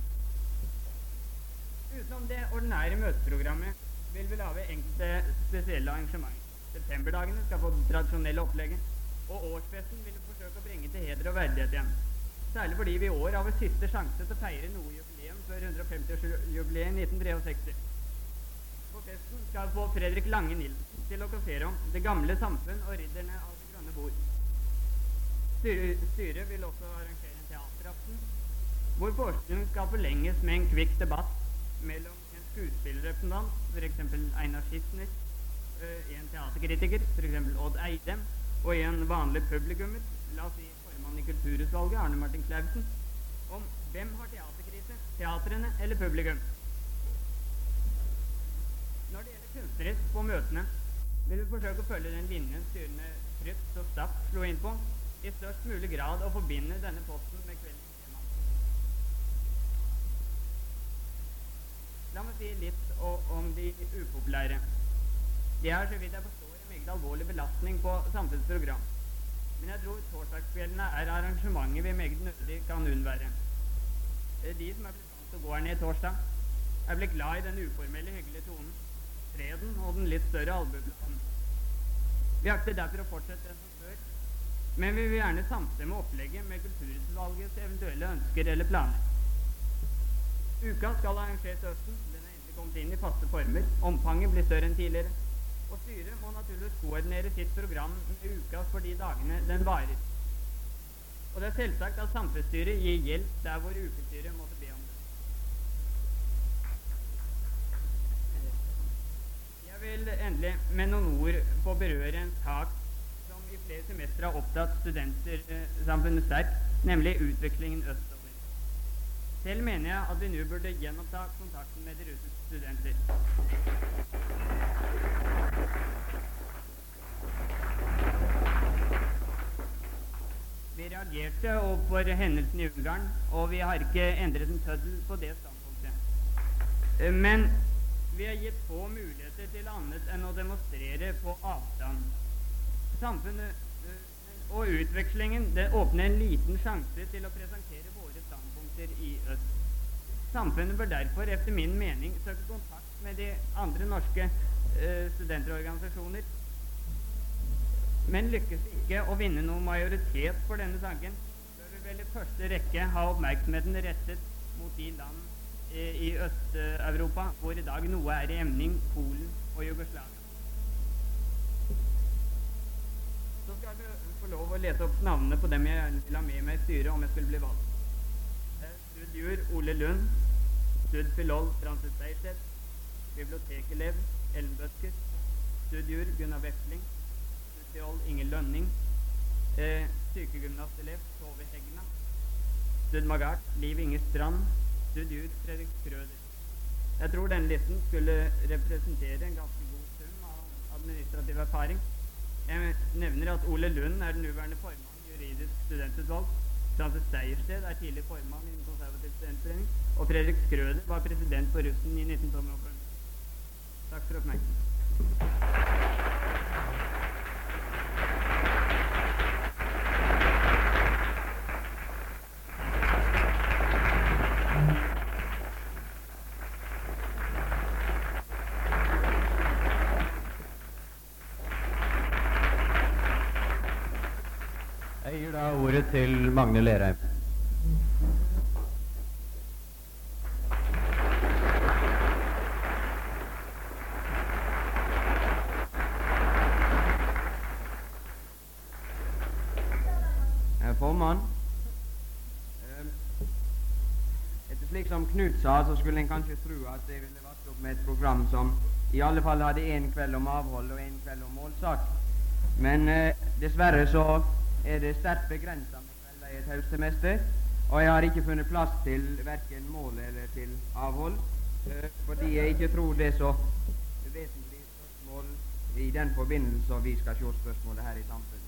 Utenom det ordinære møteprogrammet vil vi lage enkelte spesielle arrangementer. Septemberdagene skal få det tradisjonelle opplegget, og årsfesten vil vi forsøke å bringe til heder og verdighet igjen. Særlig fordi vi i år har vår siste sjanse til å feire noe jubileum før hundre og femti-årsjubileet i nitten sekstifire. På festen skal vi få Fredrik Lange Nilsen til å kåsere om det gamle samfunn og ridderne av det grønne bord. Styret, styret vil også arrangere en teateraften, hvor forestillingen skal forlenges med en kvikk debatt mellom en skuespillerrepresentant, for eksempel Einar Schissner, en teaterkritiker, for eksempel Odd Eidem, og en vanlig publikummer, la oss si formann i kulturutvalget, Arne Martin Clausen, om hvem har teaterkrise, teatrene eller publikum. Når det gjelder kunstnerisk på møtene, vil vi forsøke å følge den linjen styrende Fritz og Staff slo inn på, i størst mulig grad å forbinde denne posten med kveldens tema. La meg si litt om de upopulære. Det er, så vidt jeg forstår, en meget alvorlig belastning på samfunnsprogram. Men jeg tror torsdagskveldene er arrangementer vi meget nødig kan unnvære. De som er blitt vant til å gå her ned torsdag, er blitt glad i den uformelle, hyggelige tonen, freden og den litt større albueplassen. Vi akter derfor å fortsette som før, men vi vil gjerne samstemme opplegget med kulturutvalgets eventuelle ønsker eller planer. Uka skal arrangeres høsten, den er endelig kommet inn i faste former, omfanget blir større enn tidligere, og styret må naturligvis koordinere sitt program med uka for de dagene den varer. Og det er selvsagt at samfunnsstyret gir hjelp der hvor ukestyret måtte be om det. Jeg vil endelig med noen ord få berøre en sak som i flere semestre har opptatt studentersamfunnet sterkt, nemlig utviklingen østover. Selv mener jeg at vi nå burde gjenoppta kontakten med de russiske studenter. Vi reagerte overfor hendelsen i Ungarn, og vi har ikke endret en tøddel på det standpunktet. Men vi har gitt få muligheter til annet enn å demonstrere på avstand. Samfunnet og utvekslingen det åpner en liten sjanse til å presentere våre standpunkter i øst. Samfunnet bør derfor efter min mening søke kontakt med de andre norske eh, studenterorganisasjoner. Men lykkes vi ikke å vinne noen majoritet for denne saken, bør vi vel i første rekke ha oppmerksomheten rettet mot de land eh, i Øst-Europa hvor i dag noe er i emning, Polen og Jugoslavia. Så skal vi få lov å lese opp navnene på dem jeg vil ha med meg i styret om jeg skulle bli valgt. Stud Jur Ole Lund, Stud Filol Francis Seisted, bibliotekelev Ellen Bødker, studiur Gunnar Vefling, studiol Inger Lønning, eh, sykegymnastelev Tove Hegna, studmagart Liv Inge Strand, studiur Fredrik Skrøder. Jeg tror denne listen skulle representere en ganske god sum av administrativ erfaring. Jeg nevner at Ole Lund er den nuværende formann i juridisk studentutvalg, Francis Sejersted er tidlig formann i den konservative studentforening, og Fredrik Skrøder var president på russen i nitten femtifem. Takk for oppmerksomheten. Jeg gir da ordet til Magne Lerheim. Formann, etter slik som Knut sa, så skulle en kanskje tro at jeg ville vært opp med et program som i alle fall hadde en kveld om avhold og en kveld om målsak. Men eh, dessverre så er det sterkt begrenset med kvelder i et høstsemester, og jeg har ikke funnet plass til hverken mål eller til avhold, eh, fordi jeg ikke tror det er så vesentlig spørsmål i den forbindelse vi skal se spørsmålet her i samfunnet.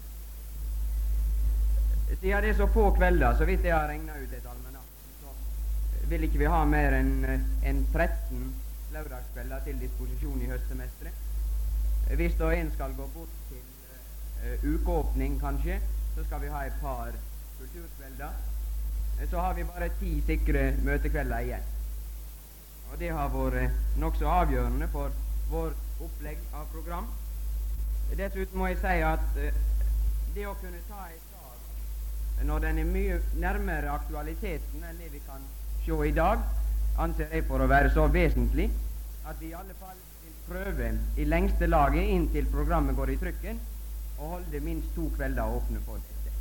Siden det er så få kvelder, så vidt jeg har regnet ut et almanakk, så vil ikke vi ha mer enn en tretten lørdagskvelder til disposisjon i høstsemesteret. Hvis da en skal gå bort til uh, ukeåpning kanskje, så skal vi ha et par kulturkvelder. Så har vi bare ti sikre møtekvelder igjen. Og det har vært nokså avgjørende for vår opplegg av program. Dessuten må jeg si at uh, det å kunne ta et når den er mye nærmere aktualiteten enn det vi kan se i dag, anser jeg for å være så vesentlig at vi i alle fall vil prøve i lengste laget inntil programmet går i trykken, og holde minst to kvelder åpne for dette.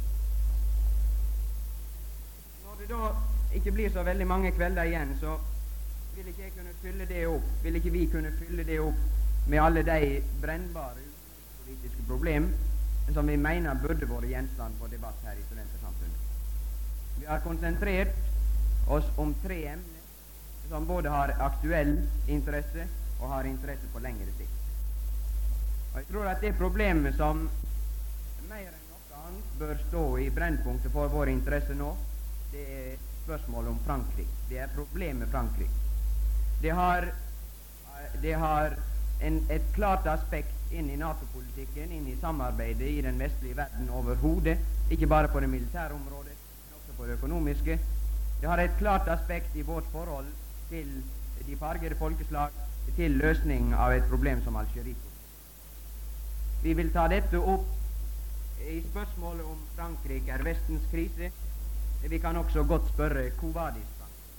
Når det da ikke blir så veldig mange kvelder igjen, så vil ikke jeg kunne fylle det opp, vil ikke vi kunne fylle det opp med alle de brennbare politiske problem som vi mener burde vært gjenstand for debatt her i Studentersamfunnet. Vi har konsentrert oss om tre emner som både har aktuell interesse og har interesse på lengre sikt. Og jeg tror at det problemet som mer enn noe annet bør stå i brennpunktet for vår interesse nå, det er spørsmålet om Frankrike. Det er problemet Frankrike. Det har, det har en, et klart aspekt inn i NATO-politikken, inn i samarbeidet i den vestlige verden overhodet, ikke bare på det militære området, men også på det økonomiske. Det har et klart aspekt i vårt forhold til de fargede folkeslag, til løsning av et problem som Algerie. Vi vil ta dette opp i spørsmålet om Frankrike er Vestens krise. Vi kan også godt spørre Kovadis Frankrike.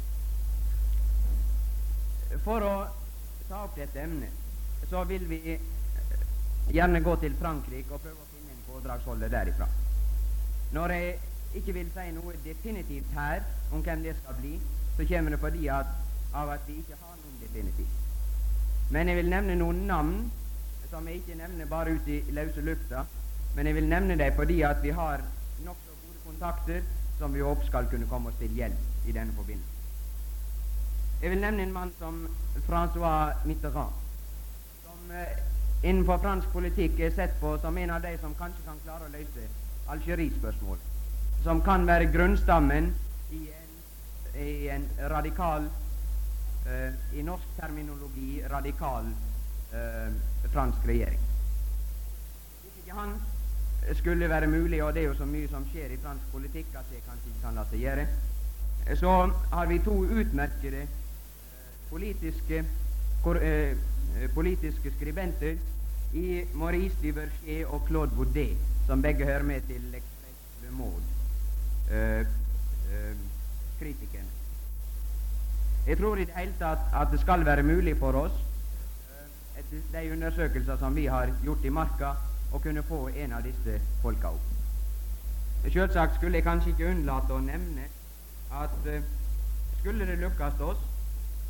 For å ta opp dette emnet, så vil vi gjerne gå til Frankrike og prøve å finne en foredragsholder derifra. Når jeg ikke vil si noe definitivt her om hvem det skal bli, så kommer det fordi at, av at vi ikke har noen definitivt. Men jeg vil nevne noen navn som jeg ikke nevner bare ut i løse lufta, men jeg vil nevne dem fordi at vi har nokså gode kontakter som vi håper skal kunne komme oss til hjelp i denne forbindelse. Jeg vil nevne en mann som François Mitterrand, som eh, innenfor fransk politikk er sett på som en av de som kanskje kan klare å løse Algerie-spørsmål, som kan være grunnstammen i en, i en radikal, uh, i norsk terminologi, radikal uh, fransk regjering. Hvis ikke han skulle være mulig, og det er jo så mye som skjer i fransk politikk at det kanskje ikke kan la seg gjøre, så har vi to utmerkede uh, politiske kor, uh, politiske skribenter i Maurice Duverger og Claude Baudet, som begge hører med til L'Express Le Monde, uh, uh, kritikerne. Jeg tror i det hele tatt at det skal være mulig for oss, uh, etter de undersøkelser som vi har gjort i marka, å kunne få en av disse folka opp. Selvsagt skulle jeg kanskje ikke unnlate å nevne at uh, skulle det lukkes oss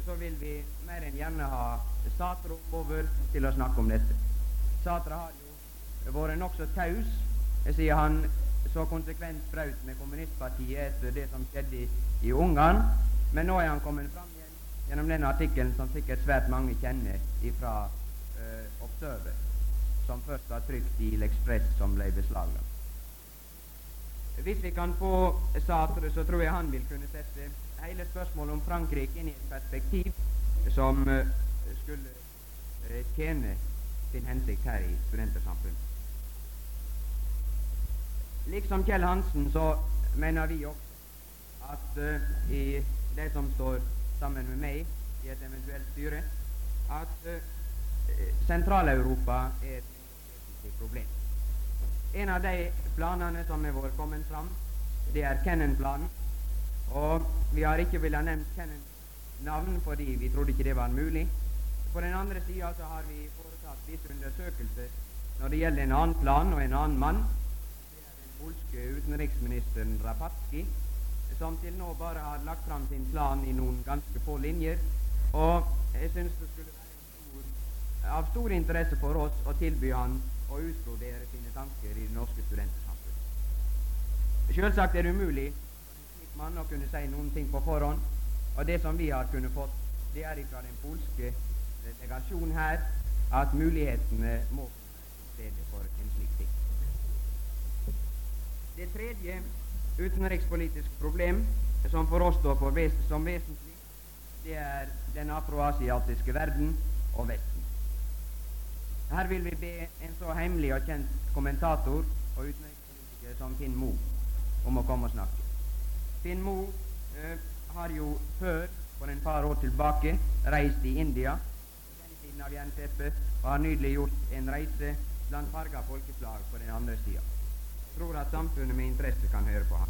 så vil vi mer enn gjerne ha Sætre over til å snakke om dette. Sætre har jo vært nokså taus, siden han så konsekvent brøt med kommunistpartiet etter det som skjedde i, i Ungarn, men nå er han kommet fram igjen gjennom den artikkelen som sikkert svært mange kjenner ifra uh, Observer, som først var trykt i L'Express, som ble beslaglagt. Hvis vi kan få Sætre, så tror jeg han vil kunne sette hele spørsmålet om Frankrike inn i et perspektiv som uh, skulle uh, tjene sin hensikt her i Studentersamfunnet. Liksom Kjell Hansen så mener vi også at uh, i det som står sammen med meg i et eventuelt styre, at uh, Sentral-Europa er et vesentlig problem. En av de planene som er vært kommet fram, det er Kennan-planen, og vi har ikke villet nevnt Kennans navn fordi vi trodde ikke det var mulig. På den andre siden så har vi foretatt visse undersøkelser når det gjelder en annen plan og en annen mann. Det er den polske utenriksministeren Rapatski, som til nå bare har lagt fram sin plan i noen ganske få linjer, og jeg synes det skulle være stor, av stor interesse for oss å tilby han å utbrodere sine tanker i det norske studentersamfunnet. Selvsagt er det umulig for en slik mann å kunne si noen ting på forhånd, og det som vi har kunnet fått, det er fra den polske delegasjonen her, at mulighetene må være til stede for en slik ting. Det tredje utenrikspolitiske problem som for oss står for ves som vesentlig, det er den afroasiatiske verden og Vesten. Her vil vi be en så hemmelig og kjent kommentator og utenrikspolitiker som Finn Mo om å komme og snakke. Finn Mo eh, har jo før, for en par år tilbake, reist i India på den siden av jernteppet, og har nydelig gjort en reise blant farga folkeslag på den andre siden. Tror at samfunnet med interesse kan høre på ham.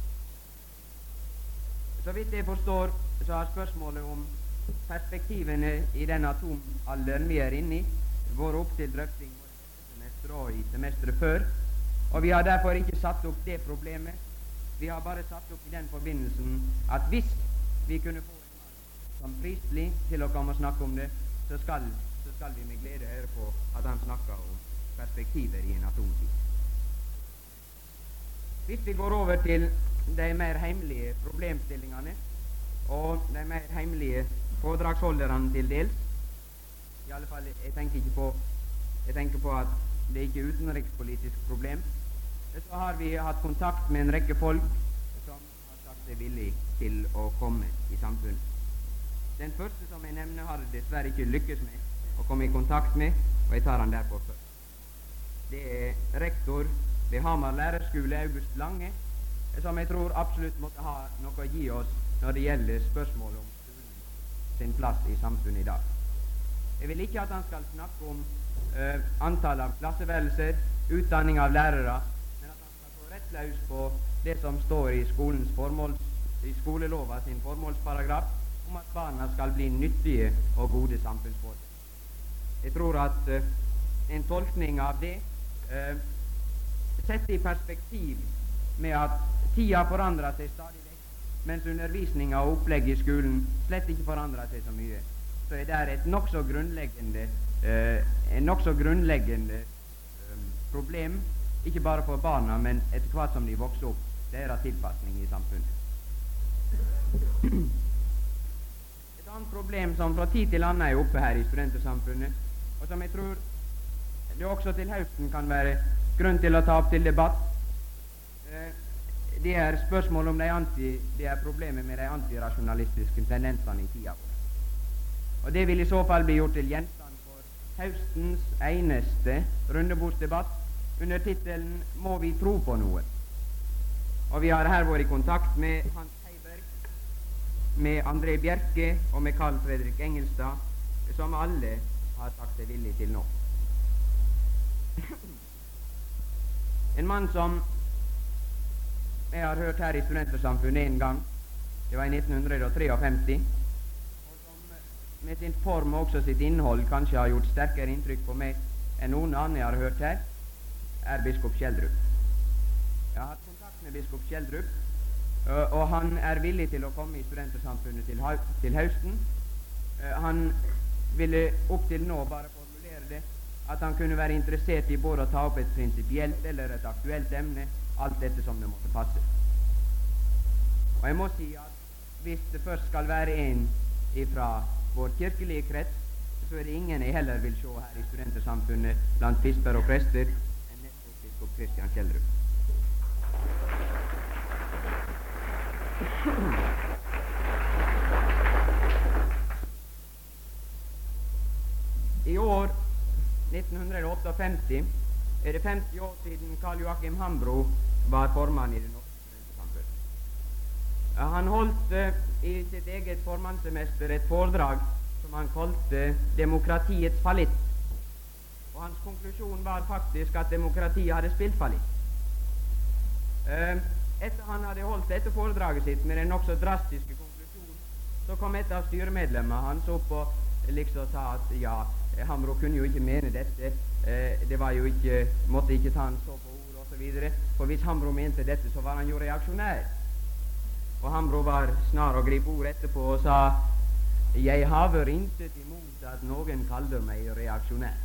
Så vidt jeg forstår, så har spørsmålet om perspektivene i den atomalderen vi er inne i, vært opp til drøfting både dette semesteret og i semesteret før, og vi har derfor ikke satt opp det problemet. Vi har bare satt opp i den forbindelsen at hvis vi kunne få en mann som Priestley til å komme og snakke om det, så skal, så skal vi med glede høre på at han snakker om perspektiver i en atomtid. Hvis vi går over til de mer hemmelige problemstillingene og de mer hemmelige foredragsholderne til dels, i alle fall jeg tenker ikke på jeg tenker på at det ikke er utenrikspolitisk problem, så har vi hatt kontakt med en rekke folk som har sagt seg villig til å komme i samfunnet. Den første som jeg nevner, har dessverre ikke lykkes med å komme i kontakt med, og jeg tar han derfor først. Det er rektor ved Hamar lærerskole, August Lange, som jeg tror absolutt måtte ha noe å gi oss når det gjelder spørsmålet om skolen sin plass i samfunnet i dag. Jeg vil ikke at han skal snakke om uh, antall av klasseværelser, utdanning av lærere, men at han skal få rett løs på det som står i skolens formåls, i skolelova sin formålsparagraf, om at barna skal bli nyttige og gode samfunnsborgere. Jeg tror at uh, en tolkning av det uh, sett i perspektiv med at tida forandrer seg stadig vekk, mens undervisninga og opplegget i skolen slett ikke forandrer seg så mye, så er det et nokså grunnleggende eh, en nokså grunnleggende eh, problem, ikke bare for barna, men etter hvert som de vokser opp, deres tilpasning i samfunnet. Et annet problem som fra tid til annen er oppe her i studentersamfunnet, og som jeg tror det også til høsten kan være grunn til å ta opp til debatt, eh, det er spørsmål om de anti, det er problemet med de antirasjonalistiske tendensene i tida vår. Og det vil i så fall bli gjort til gjenstand for høstens eneste rundebordsdebatt under tittelen «Må vi tro på noe?». Og vi har her vært i kontakt med Hans Heiberg, med André Bjerke og med Carl Fredrik Engelstad, som alle har sagt seg villig til nå. En mann som jeg har hørt her i Studentersamfunnet en gang, det var i nitten femtifem, og som med sin form og også sitt innhold kanskje har gjort sterkere inntrykk på meg enn noen annen jeg har hørt her, er biskop Schjelderup. Jeg har hatt kontakt med biskop Schjelderup, og han er villig til å komme i Studentersamfunnet til, til høsten, Eh, han ville opp til nå bare formulere det at han kunne være interessert i både å ta opp et prinsipielt eller et aktuelt emne, alt dette som det måtte passe. Og jeg må si at hvis det først skal være en fra vår kirkelige krets, så er det ingen jeg heller vil se her i Studentersamfunnet blant bisper og prester enn nettopp biskop Kristian Kjeldrup. I år nittenhundreogfemti er det femti år siden Karl Joachim Hambro var formann i Det norske studentersamfunn. Han holdt uh, i sitt eget formannssemester et foredrag som han kalte 'Demokratiets fallitt'. Og hans konklusjon var faktisk at demokratiet hadde spilt fallitt. Uh, etter han hadde holdt dette foredraget sitt med den nokså drastiske konklusjonen, så kom et av styremedlemmene hans opp og liksom sa at ja, Hambro kunne jo ikke mene dette, eh, det var jo ikke, måtte ikke ta han så på ord og så videre, for hvis Hambro mente dette, så var han jo reaksjonær. Og Hambro var snar å gripe ord etterpå og sa: «Jeg haver intet imot at noen kaller meg reaksjonær».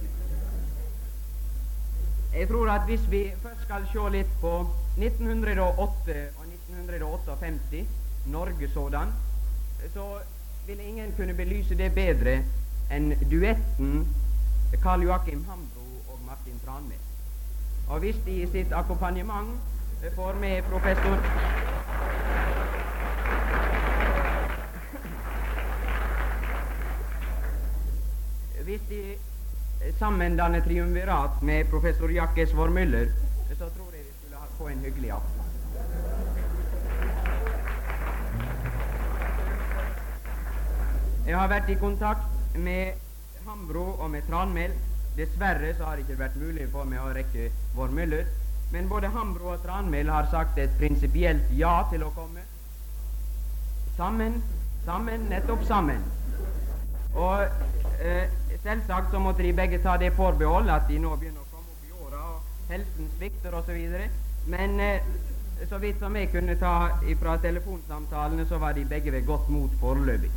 Jeg tror at hvis vi først skal se litt på nittenhundreåtte og nittenhundreogfemti, Norge sådan, så vil ingen kunne belyse det bedre enn duetten Karl Joachim Hambro og Martin Tranmæl. Og hvis de i sitt akkompagnement får med professor Hvis de sammen danner triumvirat med professor Jack S. Vormüller, så tror jeg vi skulle ha få en hyggelig aften. Jeg har vært i kontakt med Hambro og med Tranmæl. Dessverre så har det ikke vært mulig for meg å rekke Vormüller, men både Hambro og Tranmæl har sagt et prinsipielt ja til å komme. Sammen, sammen, nettopp sammen. Og eh, selvsagt så måtte de begge ta det forbehold at de nå begynner å komme opp i åra, og helsen svikter og så videre. Men eh, så vidt som jeg kunne ta fra telefonsamtalene, så var de begge ved godt mot foreløpig.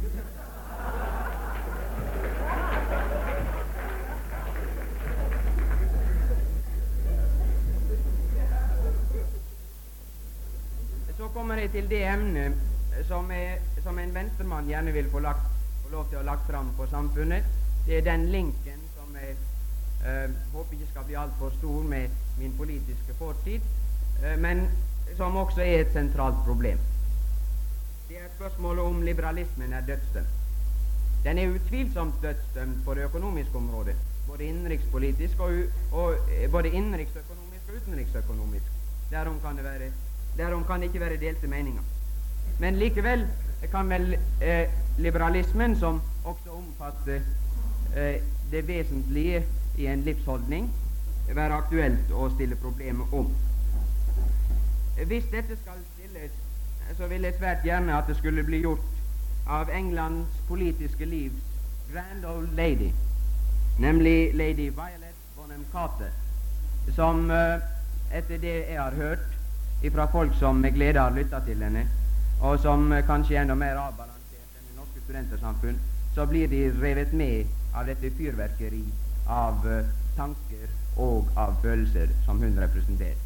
Så kommer jeg til det emnet som, er, som en venstremann gjerne vil få, lagt, få lov til å lagt fram for samfunnet. Det er den linken som jeg øh, håper ikke skal bli alt for stor med min politiske fortid, øh, men som også er et sentralt problem. Det er spørsmålet om liberalismen er dødsdømt. Den er utvilsomt dødsdømt på det økonomiske området, både innenrikspolitisk og, og både innenriksøkonomisk og utenriksøkonomisk. Derom kan det være Derom kan det ikke være delte meninger. Men likevel kan vel eh, liberalismen, som også omfatter eh, det vesentlige i en livsholdning, være aktuelt å stille problemet om. Hvis dette skal stilles, så vil jeg svært gjerne at det skulle bli gjort av Englands politiske livs grand old lady, nemlig lady Violet Bonham Carter, som eh, etter det jeg har hørt ifra folk som med glede har lyttet til henne, og som uh, kanskje er enda mer avbalansert enn Det norske studentersamfunn, så blir de revet med av dette fyrverkeri av uh, tanker og av følelser som hun representerer.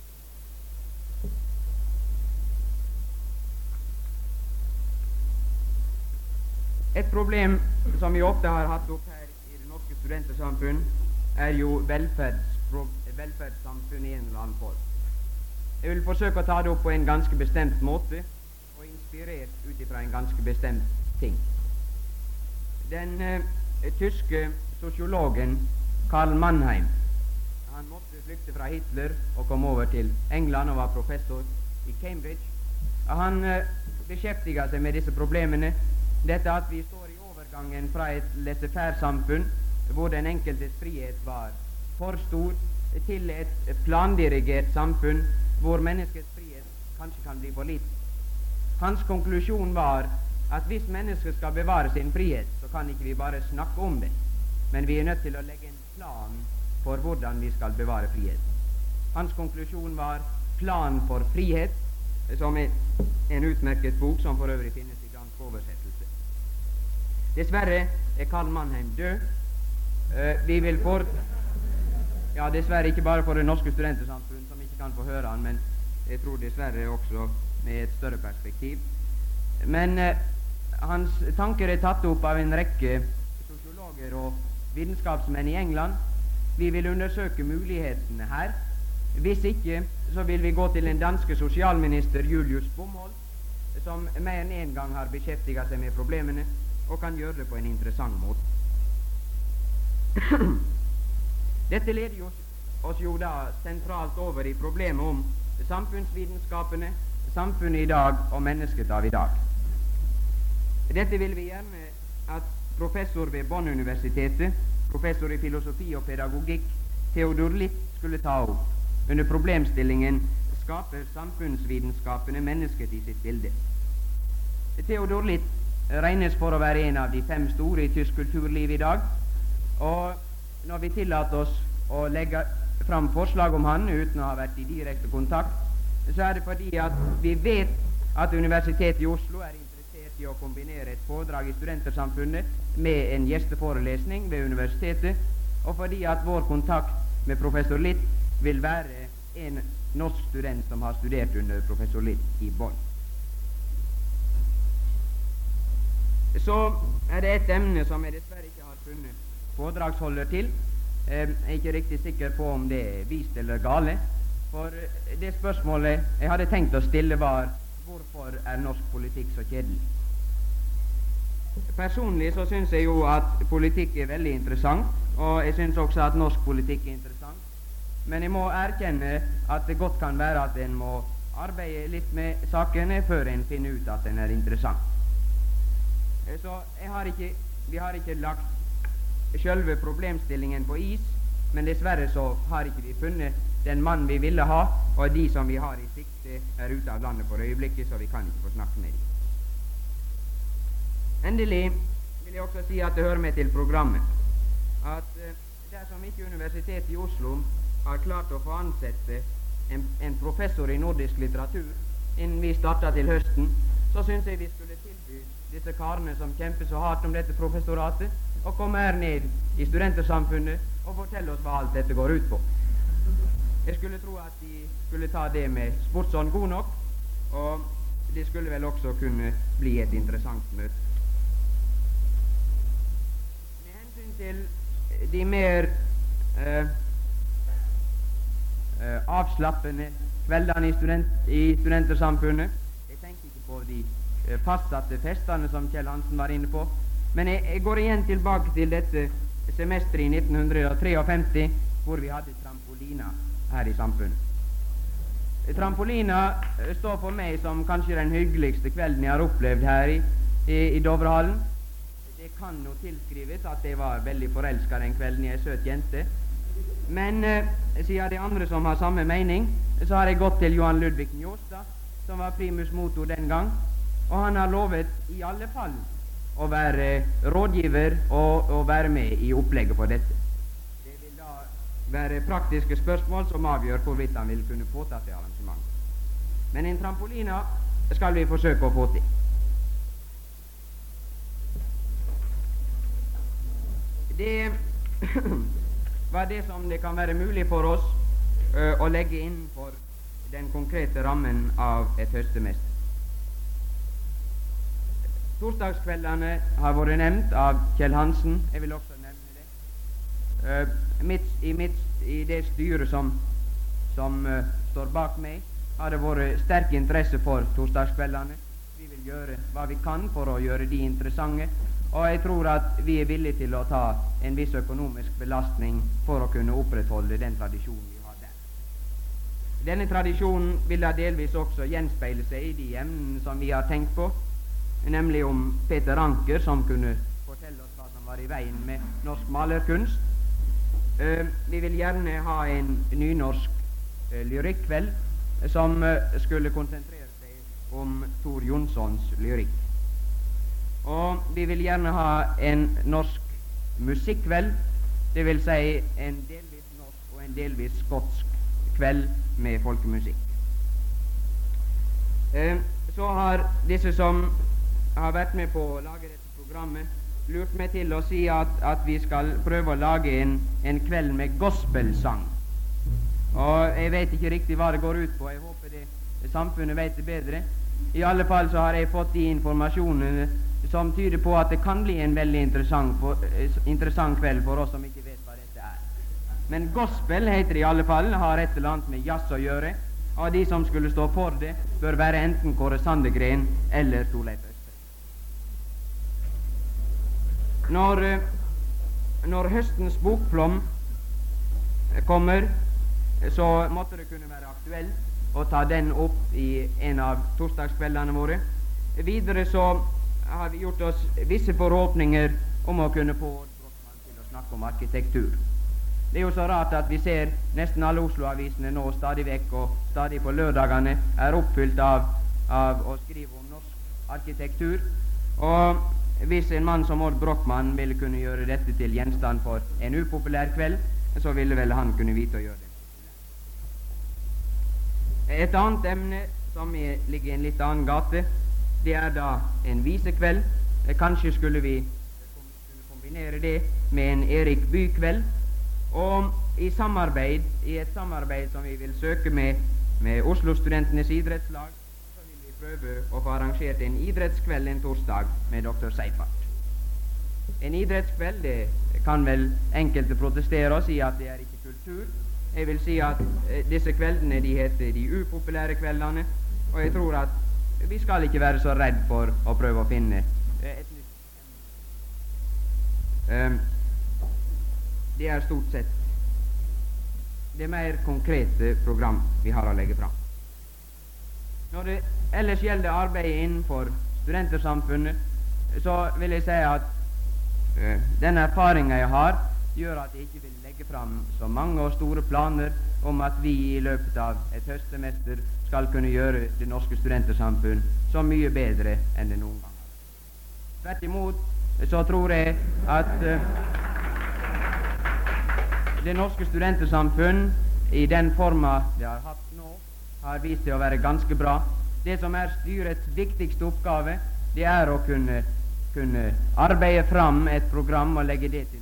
Et problem som vi ofte har hatt opp her i Det norske studentersamfunn, er jo velferdssamfunn i en eller annen form. Jeg vil forsøke å ta det opp på en ganske bestemt måte, og inspirert ut ifra en ganske bestemt ting. Den eh, tyske sosiologen Karl Mannheim, han måtte flykte fra Hitler og kom over til England og var professor i Cambridge. Han eh, beskjeftiget seg med disse problemene, dette at vi står i overgangen fra et laissez-faire-samfunn, hvor den enkeltes frihet var for stor, til et plandirigert samfunn, hvor menneskets frihet kanskje kan bli for liten. Hans konklusjon var at hvis mennesket skal bevare sin frihet, så kan ikke vi bare snakke om det, men vi er nødt til å legge en plan for hvordan vi skal bevare frihet. Hans konklusjon var Plan for frihet, som er en utmerket bok som for øvrig finnes i dansk oversettelse. Dessverre er Karl Mannheim død. Uh, vi vil for Ja, dessverre ikke bare for Det Norske Studentersamfunn, som ikke kan få høre han, men jeg tror dessverre også med et større perspektiv. Men uh, hans tanker er tatt opp av en rekke sosiologer og vitenskapsmenn i England. Vi vil undersøke mulighetene her. Hvis ikke, så vil vi gå til den danske sosialminister Julius Bomholt, som mer enn en gang har beskjeftiget seg med problemene, og kan gjøre det på en interessant måte. Dette leder oss, oss jo da sentralt over i problemet om samfunnsvitenskapene, samfunnet i dag og mennesket av i dag. Dette vil vi gjerne at professor ved Bonn-universitetet, professor i filosofi og pedagogikk, Theodor Litt, skulle ta opp under problemstillingen «Skaper samfunnsvitenskapene mennesket i sitt bilde?» Theodor Litt regnes for å være en av de fem store i tysk kulturliv i dag, og når vi tillater oss å legge fram forslag om han uten å ha vært i direkte kontakt, så er det fordi at vi vet at Universitetet i Oslo er interessert i å kombinere et foredrag i Studentersamfunnet med en gjesteforelesning ved universitetet, og fordi at vår kontakt med professor Litt vil være en norsk student som har studert under professor Litt i Bonn. Så er det et emne som jeg dessverre ikke har funnet foredragsholder til. Jeg er ikke riktig sikker på om det er vist eller gale, for det spørsmålet jeg hadde tenkt å stille var: hvorfor er norsk politikk så kjedelig? Personlig så synes jeg jo at politikk er veldig interessant, og jeg synes også at norsk politikk er interessant, men jeg må erkjenne at det godt kan være at en må arbeide litt med sakene før en finner ut at den er interessant. Så jeg har ikke, vi har ikke lagt selve problemstillingen på is, men dessverre så har ikke vi funnet den mann vi ville ha, og de som vi har i sikte er ute av landet for øyeblikket, så vi kan ikke få snakke med dem. Endelig vil jeg også si at det hører med til programmet at eh, dersom ikke Universitetet i Oslo har klart å få ansette en, en professor i nordisk litteratur innen vi starter til høsten, så synes jeg vi skulle tilby disse karene som kjemper så hardt om dette professoratet, å komme her ned i Studentersamfunnet og fortelle oss hva alt dette går ut på. Jeg skulle tro at de skulle ta det med sportsånd god nok, og det skulle vel også kunne bli et interessant møte. Med hensyn til de mer eh, eh, avslappende kveldene i, student, i Studentersamfunnet, jeg tenker ikke på de eh, fastsatte festene som Kjell Hansen var inne på, men jeg, jeg går igjen tilbake til dette semesteret i nitten femtitre, hvor vi hadde trampolina her i samfunnet. Trampolina står for meg som kanskje den hyggeligste kvelden jeg har opplevd her i, i, i Dovrehallen. Det kan jo tilskrives at jeg var veldig forelsket den kvelden i en søt jente. Men eh, siden de andre som har samme mening, så har jeg gått til Johan Ludvig Njåstad, som var primus motor den gang, og han har lovet i alle fall å være rådgiver og, og være med i opplegget for dette. Det vil da være praktiske spørsmål som avgjør hvorvidt han vil kunne få tatt det arrangementet. Men en trampolina skal vi forsøke å få til. Det var det som det kan være mulig for oss uh, å legge innenfor den konkrete rammen av et høstsemester. Torsdagskveldene har vært nevnt av Kjell Hansen. Jeg vil også nevne det. Uh, mitt, i, mitt, I det styret som, som uh, står bak meg, har det vært sterk interesse for torsdagskveldene. Vi vil gjøre hva vi kan for å gjøre de interessante, og jeg tror at vi er villige til å ta en viss økonomisk belastning for å kunne opprettholde den tradisjonen vi har der. Denne tradisjonen vil da delvis også gjenspeile seg i de emnene som vi har tenkt på, nemlig om Peter Anker, som kunne fortelle oss hva som var i veien med norsk malerkunst. Uh, vi vil gjerne ha en nynorsk uh, lyrikkveld som uh, skulle konsentrere seg om Tor Jonssons lyrikk. Og vi vil gjerne ha en norsk musikkveld, det vil si en delvis norsk og en delvis skotsk kveld med folkemusikk. Uh, så har disse som har vært med på å lage dette programmet, lurt meg til å si at, at vi skal prøve å lage en, en kveld med gospelsang. Og jeg vet ikke riktig hva det går ut på. Jeg håper det, det samfunnet vet det bedre. I alle fall så har jeg fått de informasjonene som tyder på at det kan bli en veldig interessant, for, interessant kveld for oss som ikke vet hva dette er. Men gospel heter det i alle fall, har et eller annet med jazz å gjøre. Og de som skulle stå for det, bør være enten Kåre Sandegren eller Torleif Østre. Når, når høstens bokflom kommer, så måtte det kunne være aktuelt å ta den opp i en av torsdagskveldene våre. Videre så har vi gjort oss visse forhåpninger om å kunne få Brochmann til å snakke om arkitektur. Det er jo så rart at vi ser nesten alle Oslo-avisene nå stadig vekk og stadig på lørdagene er oppfylt av, av å skrive om norsk arkitektur. Og hvis en mann som Odd Brochmann ville kunne gjøre dette til gjenstand for en upopulær kveld, så ville vel han kunne vite å gjøre det. Et annet emne som er, ligger i en litt annen gate, det er da en visekveld. Kanskje skulle vi kombinere det med en Erik Bye-kveld. Og i samarbeid, i et samarbeid som vi vil søke med, med Oslo-studentenes idrettslag, så vil vi prøve å få arrangert en idrettskveld en torsdag med doktor Seifert. En idrettskveld, det kan vel enkelte protestere og si at det er ikke kultur. Jeg vil si at eh, disse kveldene de heter de upopulære kveldene, og jeg tror at vi skal ikke være så redd for å prøve å finne eh, et nytt um, Det er stort sett det mer konkrete program vi har å legge fram. Når det ellers gjelder arbeidet innenfor studentersamfunnet, så vil jeg si at uh, den erfaringen jeg har, gjør at jeg ikke vil legge fram så mange og store planer om at vi i løpet av et høstsemester skal kunne gjøre det norske studentersamfunn så mye bedre enn det noen gang. Tvert imot så tror jeg at uh, det norske studentersamfunn i den forma det har hatt nå, har vist seg å være ganske bra. Det som er styrets viktigste oppgave, det er å kunne, kunne arbeide fram et program og legge det til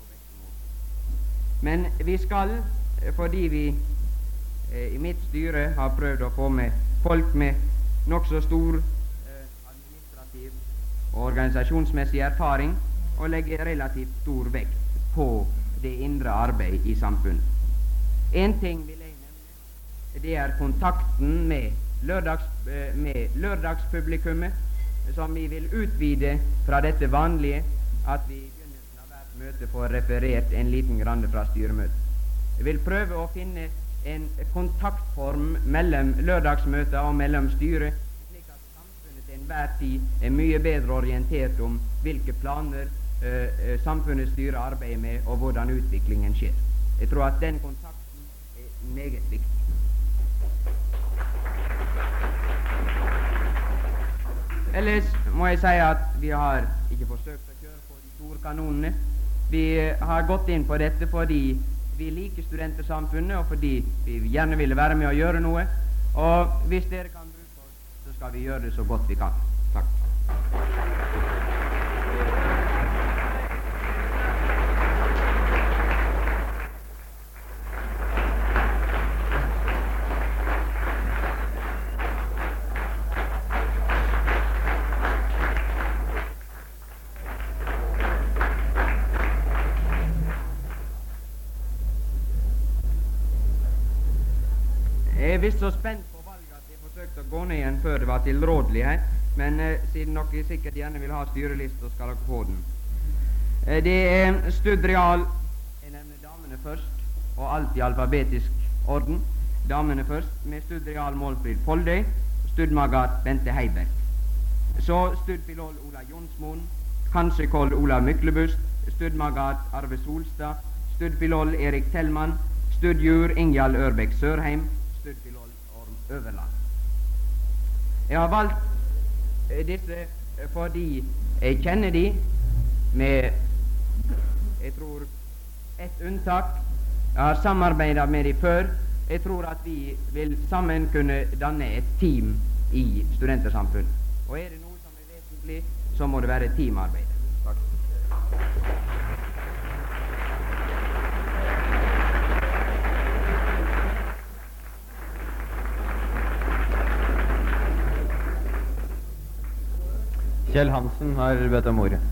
Men vi skal, fordi vi eh, i mitt styre har prøvd å få med folk med nokså stor eh, administrativ og organisasjonsmessig erfaring, og legge relativt stor vekt på det indre arbeid i samfunnet. En ting vil jeg nevne, det er kontakten med, lørdags, eh, med lørdagspublikummet, som vi vil utvide fra dette vanlige, at vi møte får referert en liten grann fra styremøtet. Jeg vil prøve å finne en kontaktform mellom lørdagsmøter og mellom styret, slik at samfunnet til enhver tid er mye bedre orientert om hvilke planer uh, samfunnets styre arbeider med, og hvordan utviklingen skjer. Jeg tror at den kontakten er meget viktig. Ellers må jeg si at vi har ikke forsøkt å kjøre på de store kanonene. Vi har gått inn på dette fordi vi liker studentersamfunnet, og fordi vi gjerne ville være med å gjøre noe. Og hvis dere kan bruke oss, så skal vi gjøre det så godt vi kan. Takk. Jeg er visst så spent på valget at jeg forsøkte å gå ned igjen før det var tilrådelig her, men eh, siden dere sikkert gjerne vil ha styrelist, så skal dere få den. Eh, det er Stud Real. Jeg nevner damene først, og alt i alfabetisk orden. Damene først, med Stud Real Målfrid Foldøy, Stud Magat Bente Heiberg. Så Stud Filol Ola Jonsmoen, Kansekoll Olav Myklebust, Stud Magat Arve Solstad, Stud Filol Erik Tellmann, Stud Jur Ingjald Ørbekk Sørheim, Stud Filol Orm Øverland. Jeg har valgt eh, disse eh, fordi jeg kjenner de med, jeg tror, ett unntak. Jeg har samarbeidet med de før. Jeg tror at vi vil sammen kunne danne et team i studentersamfunnet. Og er det noe som er vesentlig, så må det være teamarbeid. Takk. Kjell Hansen har bedt om ordet.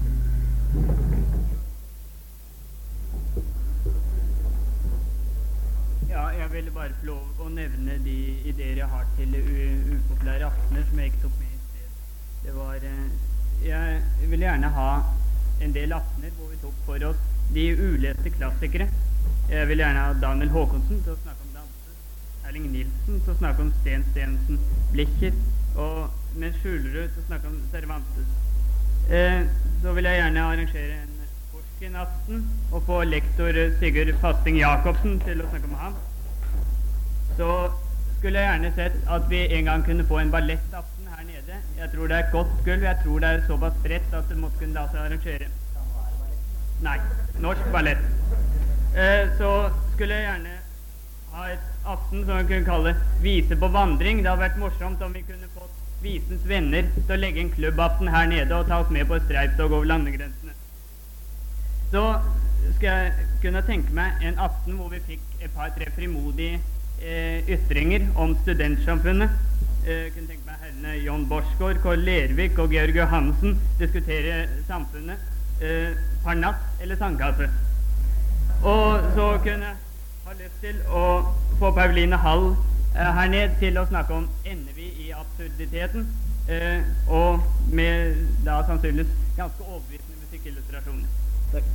Ja, jeg ville bare få lov å nevne de ideer jeg har til u- upopulære aftener som jeg ikke tok med i sted. Det var eh, Jeg ville gjerne ha en del aftener hvor vi tok for oss de uleste klassikere. Jeg vil gjerne ha Daniel Håkonsen til å snakke om danse, Erling Nilsen til å snakke om Sten Stensen Blicher, og mens Skjulerud til å snakke om Cervantes. Eh, så vil jeg gjerne arrangere en Forskin-aften og få lektor Sigurd Fasting Jacobsen til å snakke om ham. Så skulle jeg gjerne sett at vi en gang kunne få en ballettaften her nede. Jeg tror det er et godt gulv, jeg tror det er såpass bredt at det måtte kunne la seg arrangere. Nei, norsk ballett. Eh, så skulle jeg gjerne ha et aften som vi kunne kalle Vise på vandring. Det hadde vært morsomt om vi kunne fått Visens venner til å legge en klubbaften her nede og ta oss med på et streiftog over landegrensene. Så skal jeg kunne tenke meg en aften hvor vi fikk et par-tre frimodige eh, ytringer om studentsamfunnet. Eh, kunne tenke meg herrene John Borsgaard, Kåre Lervik og Georg Johansen diskutere samfunnet, eh, Parnass eller sandkasse. Og så kunne jeg ha lyst til å få Pauline Hall eh, her ned til å snakke om ender vi i absurditeten, eh, og med da sannsynligvis ganske overbevisende musikkillustrasjoner. Takk.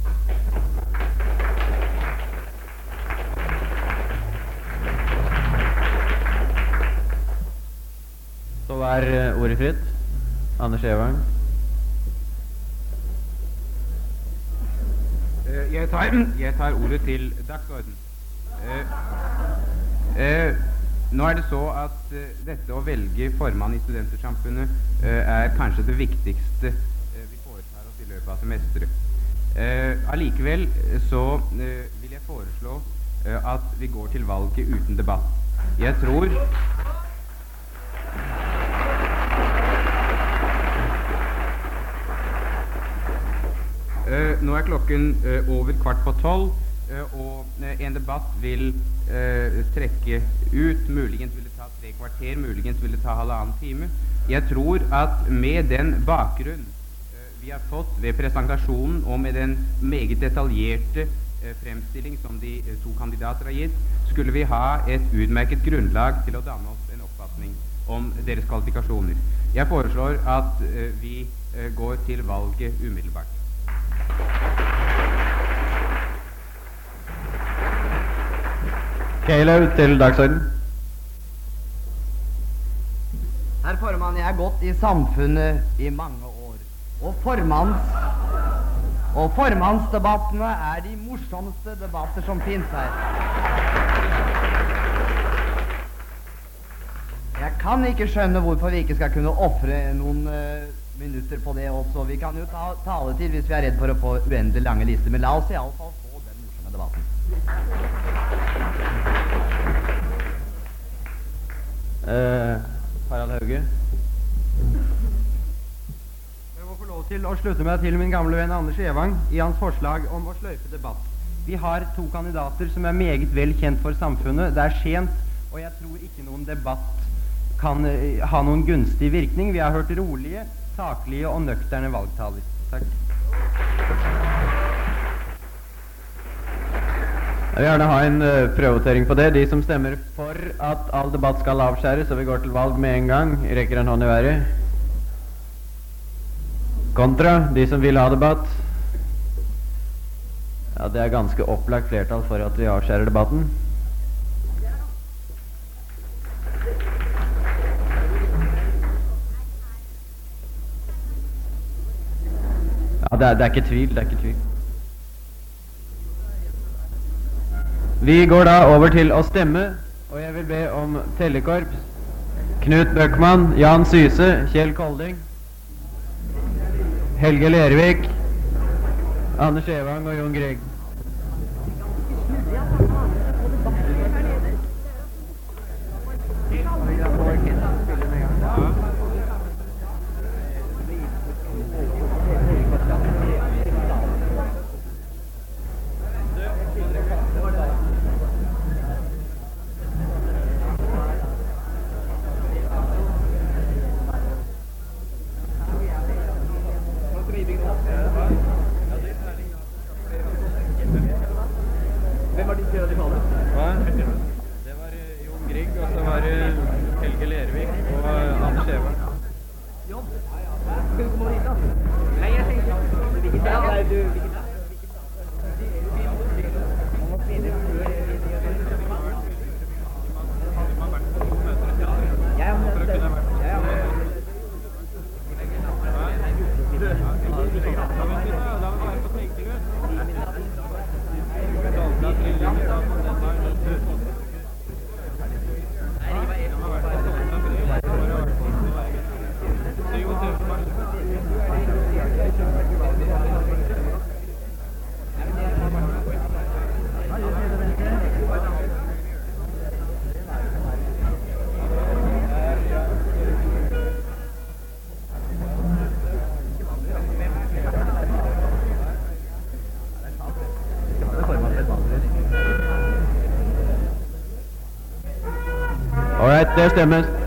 Så er eh, ordet fritt. Anders Evang. Eh, Jeg tar, jeg tar ordet til dagsorden. Eh, eh, nå er det så at eh, dette å velge formann i Studentersamfunnet eh, er kanskje det viktigste eh, vi foretar oss i løpet av semesteret. Eh, allikevel så eh, vil jeg foreslå eh, at vi går til valget uten debatt. Jeg tror Uh, nå er klokken uh, over kvart på tolv, uh, og uh, en debatt vil uh, trekke ut. Muligens vil det ta tre kvarter, muligens vil det ta halvannen time. Jeg tror at med den bakgrunn uh, vi har fått ved presentasjonen, og med den meget detaljerte uh, fremstilling som de uh, to kandidater har gitt, skulle vi ha et utmerket grunnlag til å danne oss en oppfatning om deres kvalifikasjoner. Jeg foreslår at uh, vi uh, går til valget umiddelbart. Keilau til dagsorden. Herr formann, jeg har gått i samfunnet i mange år, og formanns og formannsdebattene er de morsomste debatter som finnes her. Jeg kan ikke skjønne hvorfor vi ikke skal kunne offre noen uh, minutter på det også. Vi kan jo ta taletid hvis vi er redd for å få uendelig lange lister, men la oss i alle fall få den morsomme debatten. Uh, Harald Hauge. Jeg må få lov til å slutte meg til min gamle venn Anders Evang i hans forslag om å sløyfe debatt. Vi har to kandidater som er meget vel kjent for samfunnet. Det er sent, og jeg tror ikke noen debatt kan uh, ha noen gunstig virkning. Vi har hørt rolige, saklige og nøkterne valgtaler. Takk. Jeg vil gjerne ha en uh, prøvotering på det. De som stemmer for at all debatt skal avskjæres, og vi går til valg med en gang, rekker en hånd i været. Kontra, de som vil ha debatt. Ja, det er ganske opplagt flertall for at vi avskjærer debatten. Ja, det er, det er ikke tvil, det er ikke tvil. Vi går da over til å stemme, og jeg vil be om tellekorps. Knut Bøckmann, Jan Syse, Kjell Kolding, Helge Lervik, Anders Evang og Jon Greg. Det stemmer.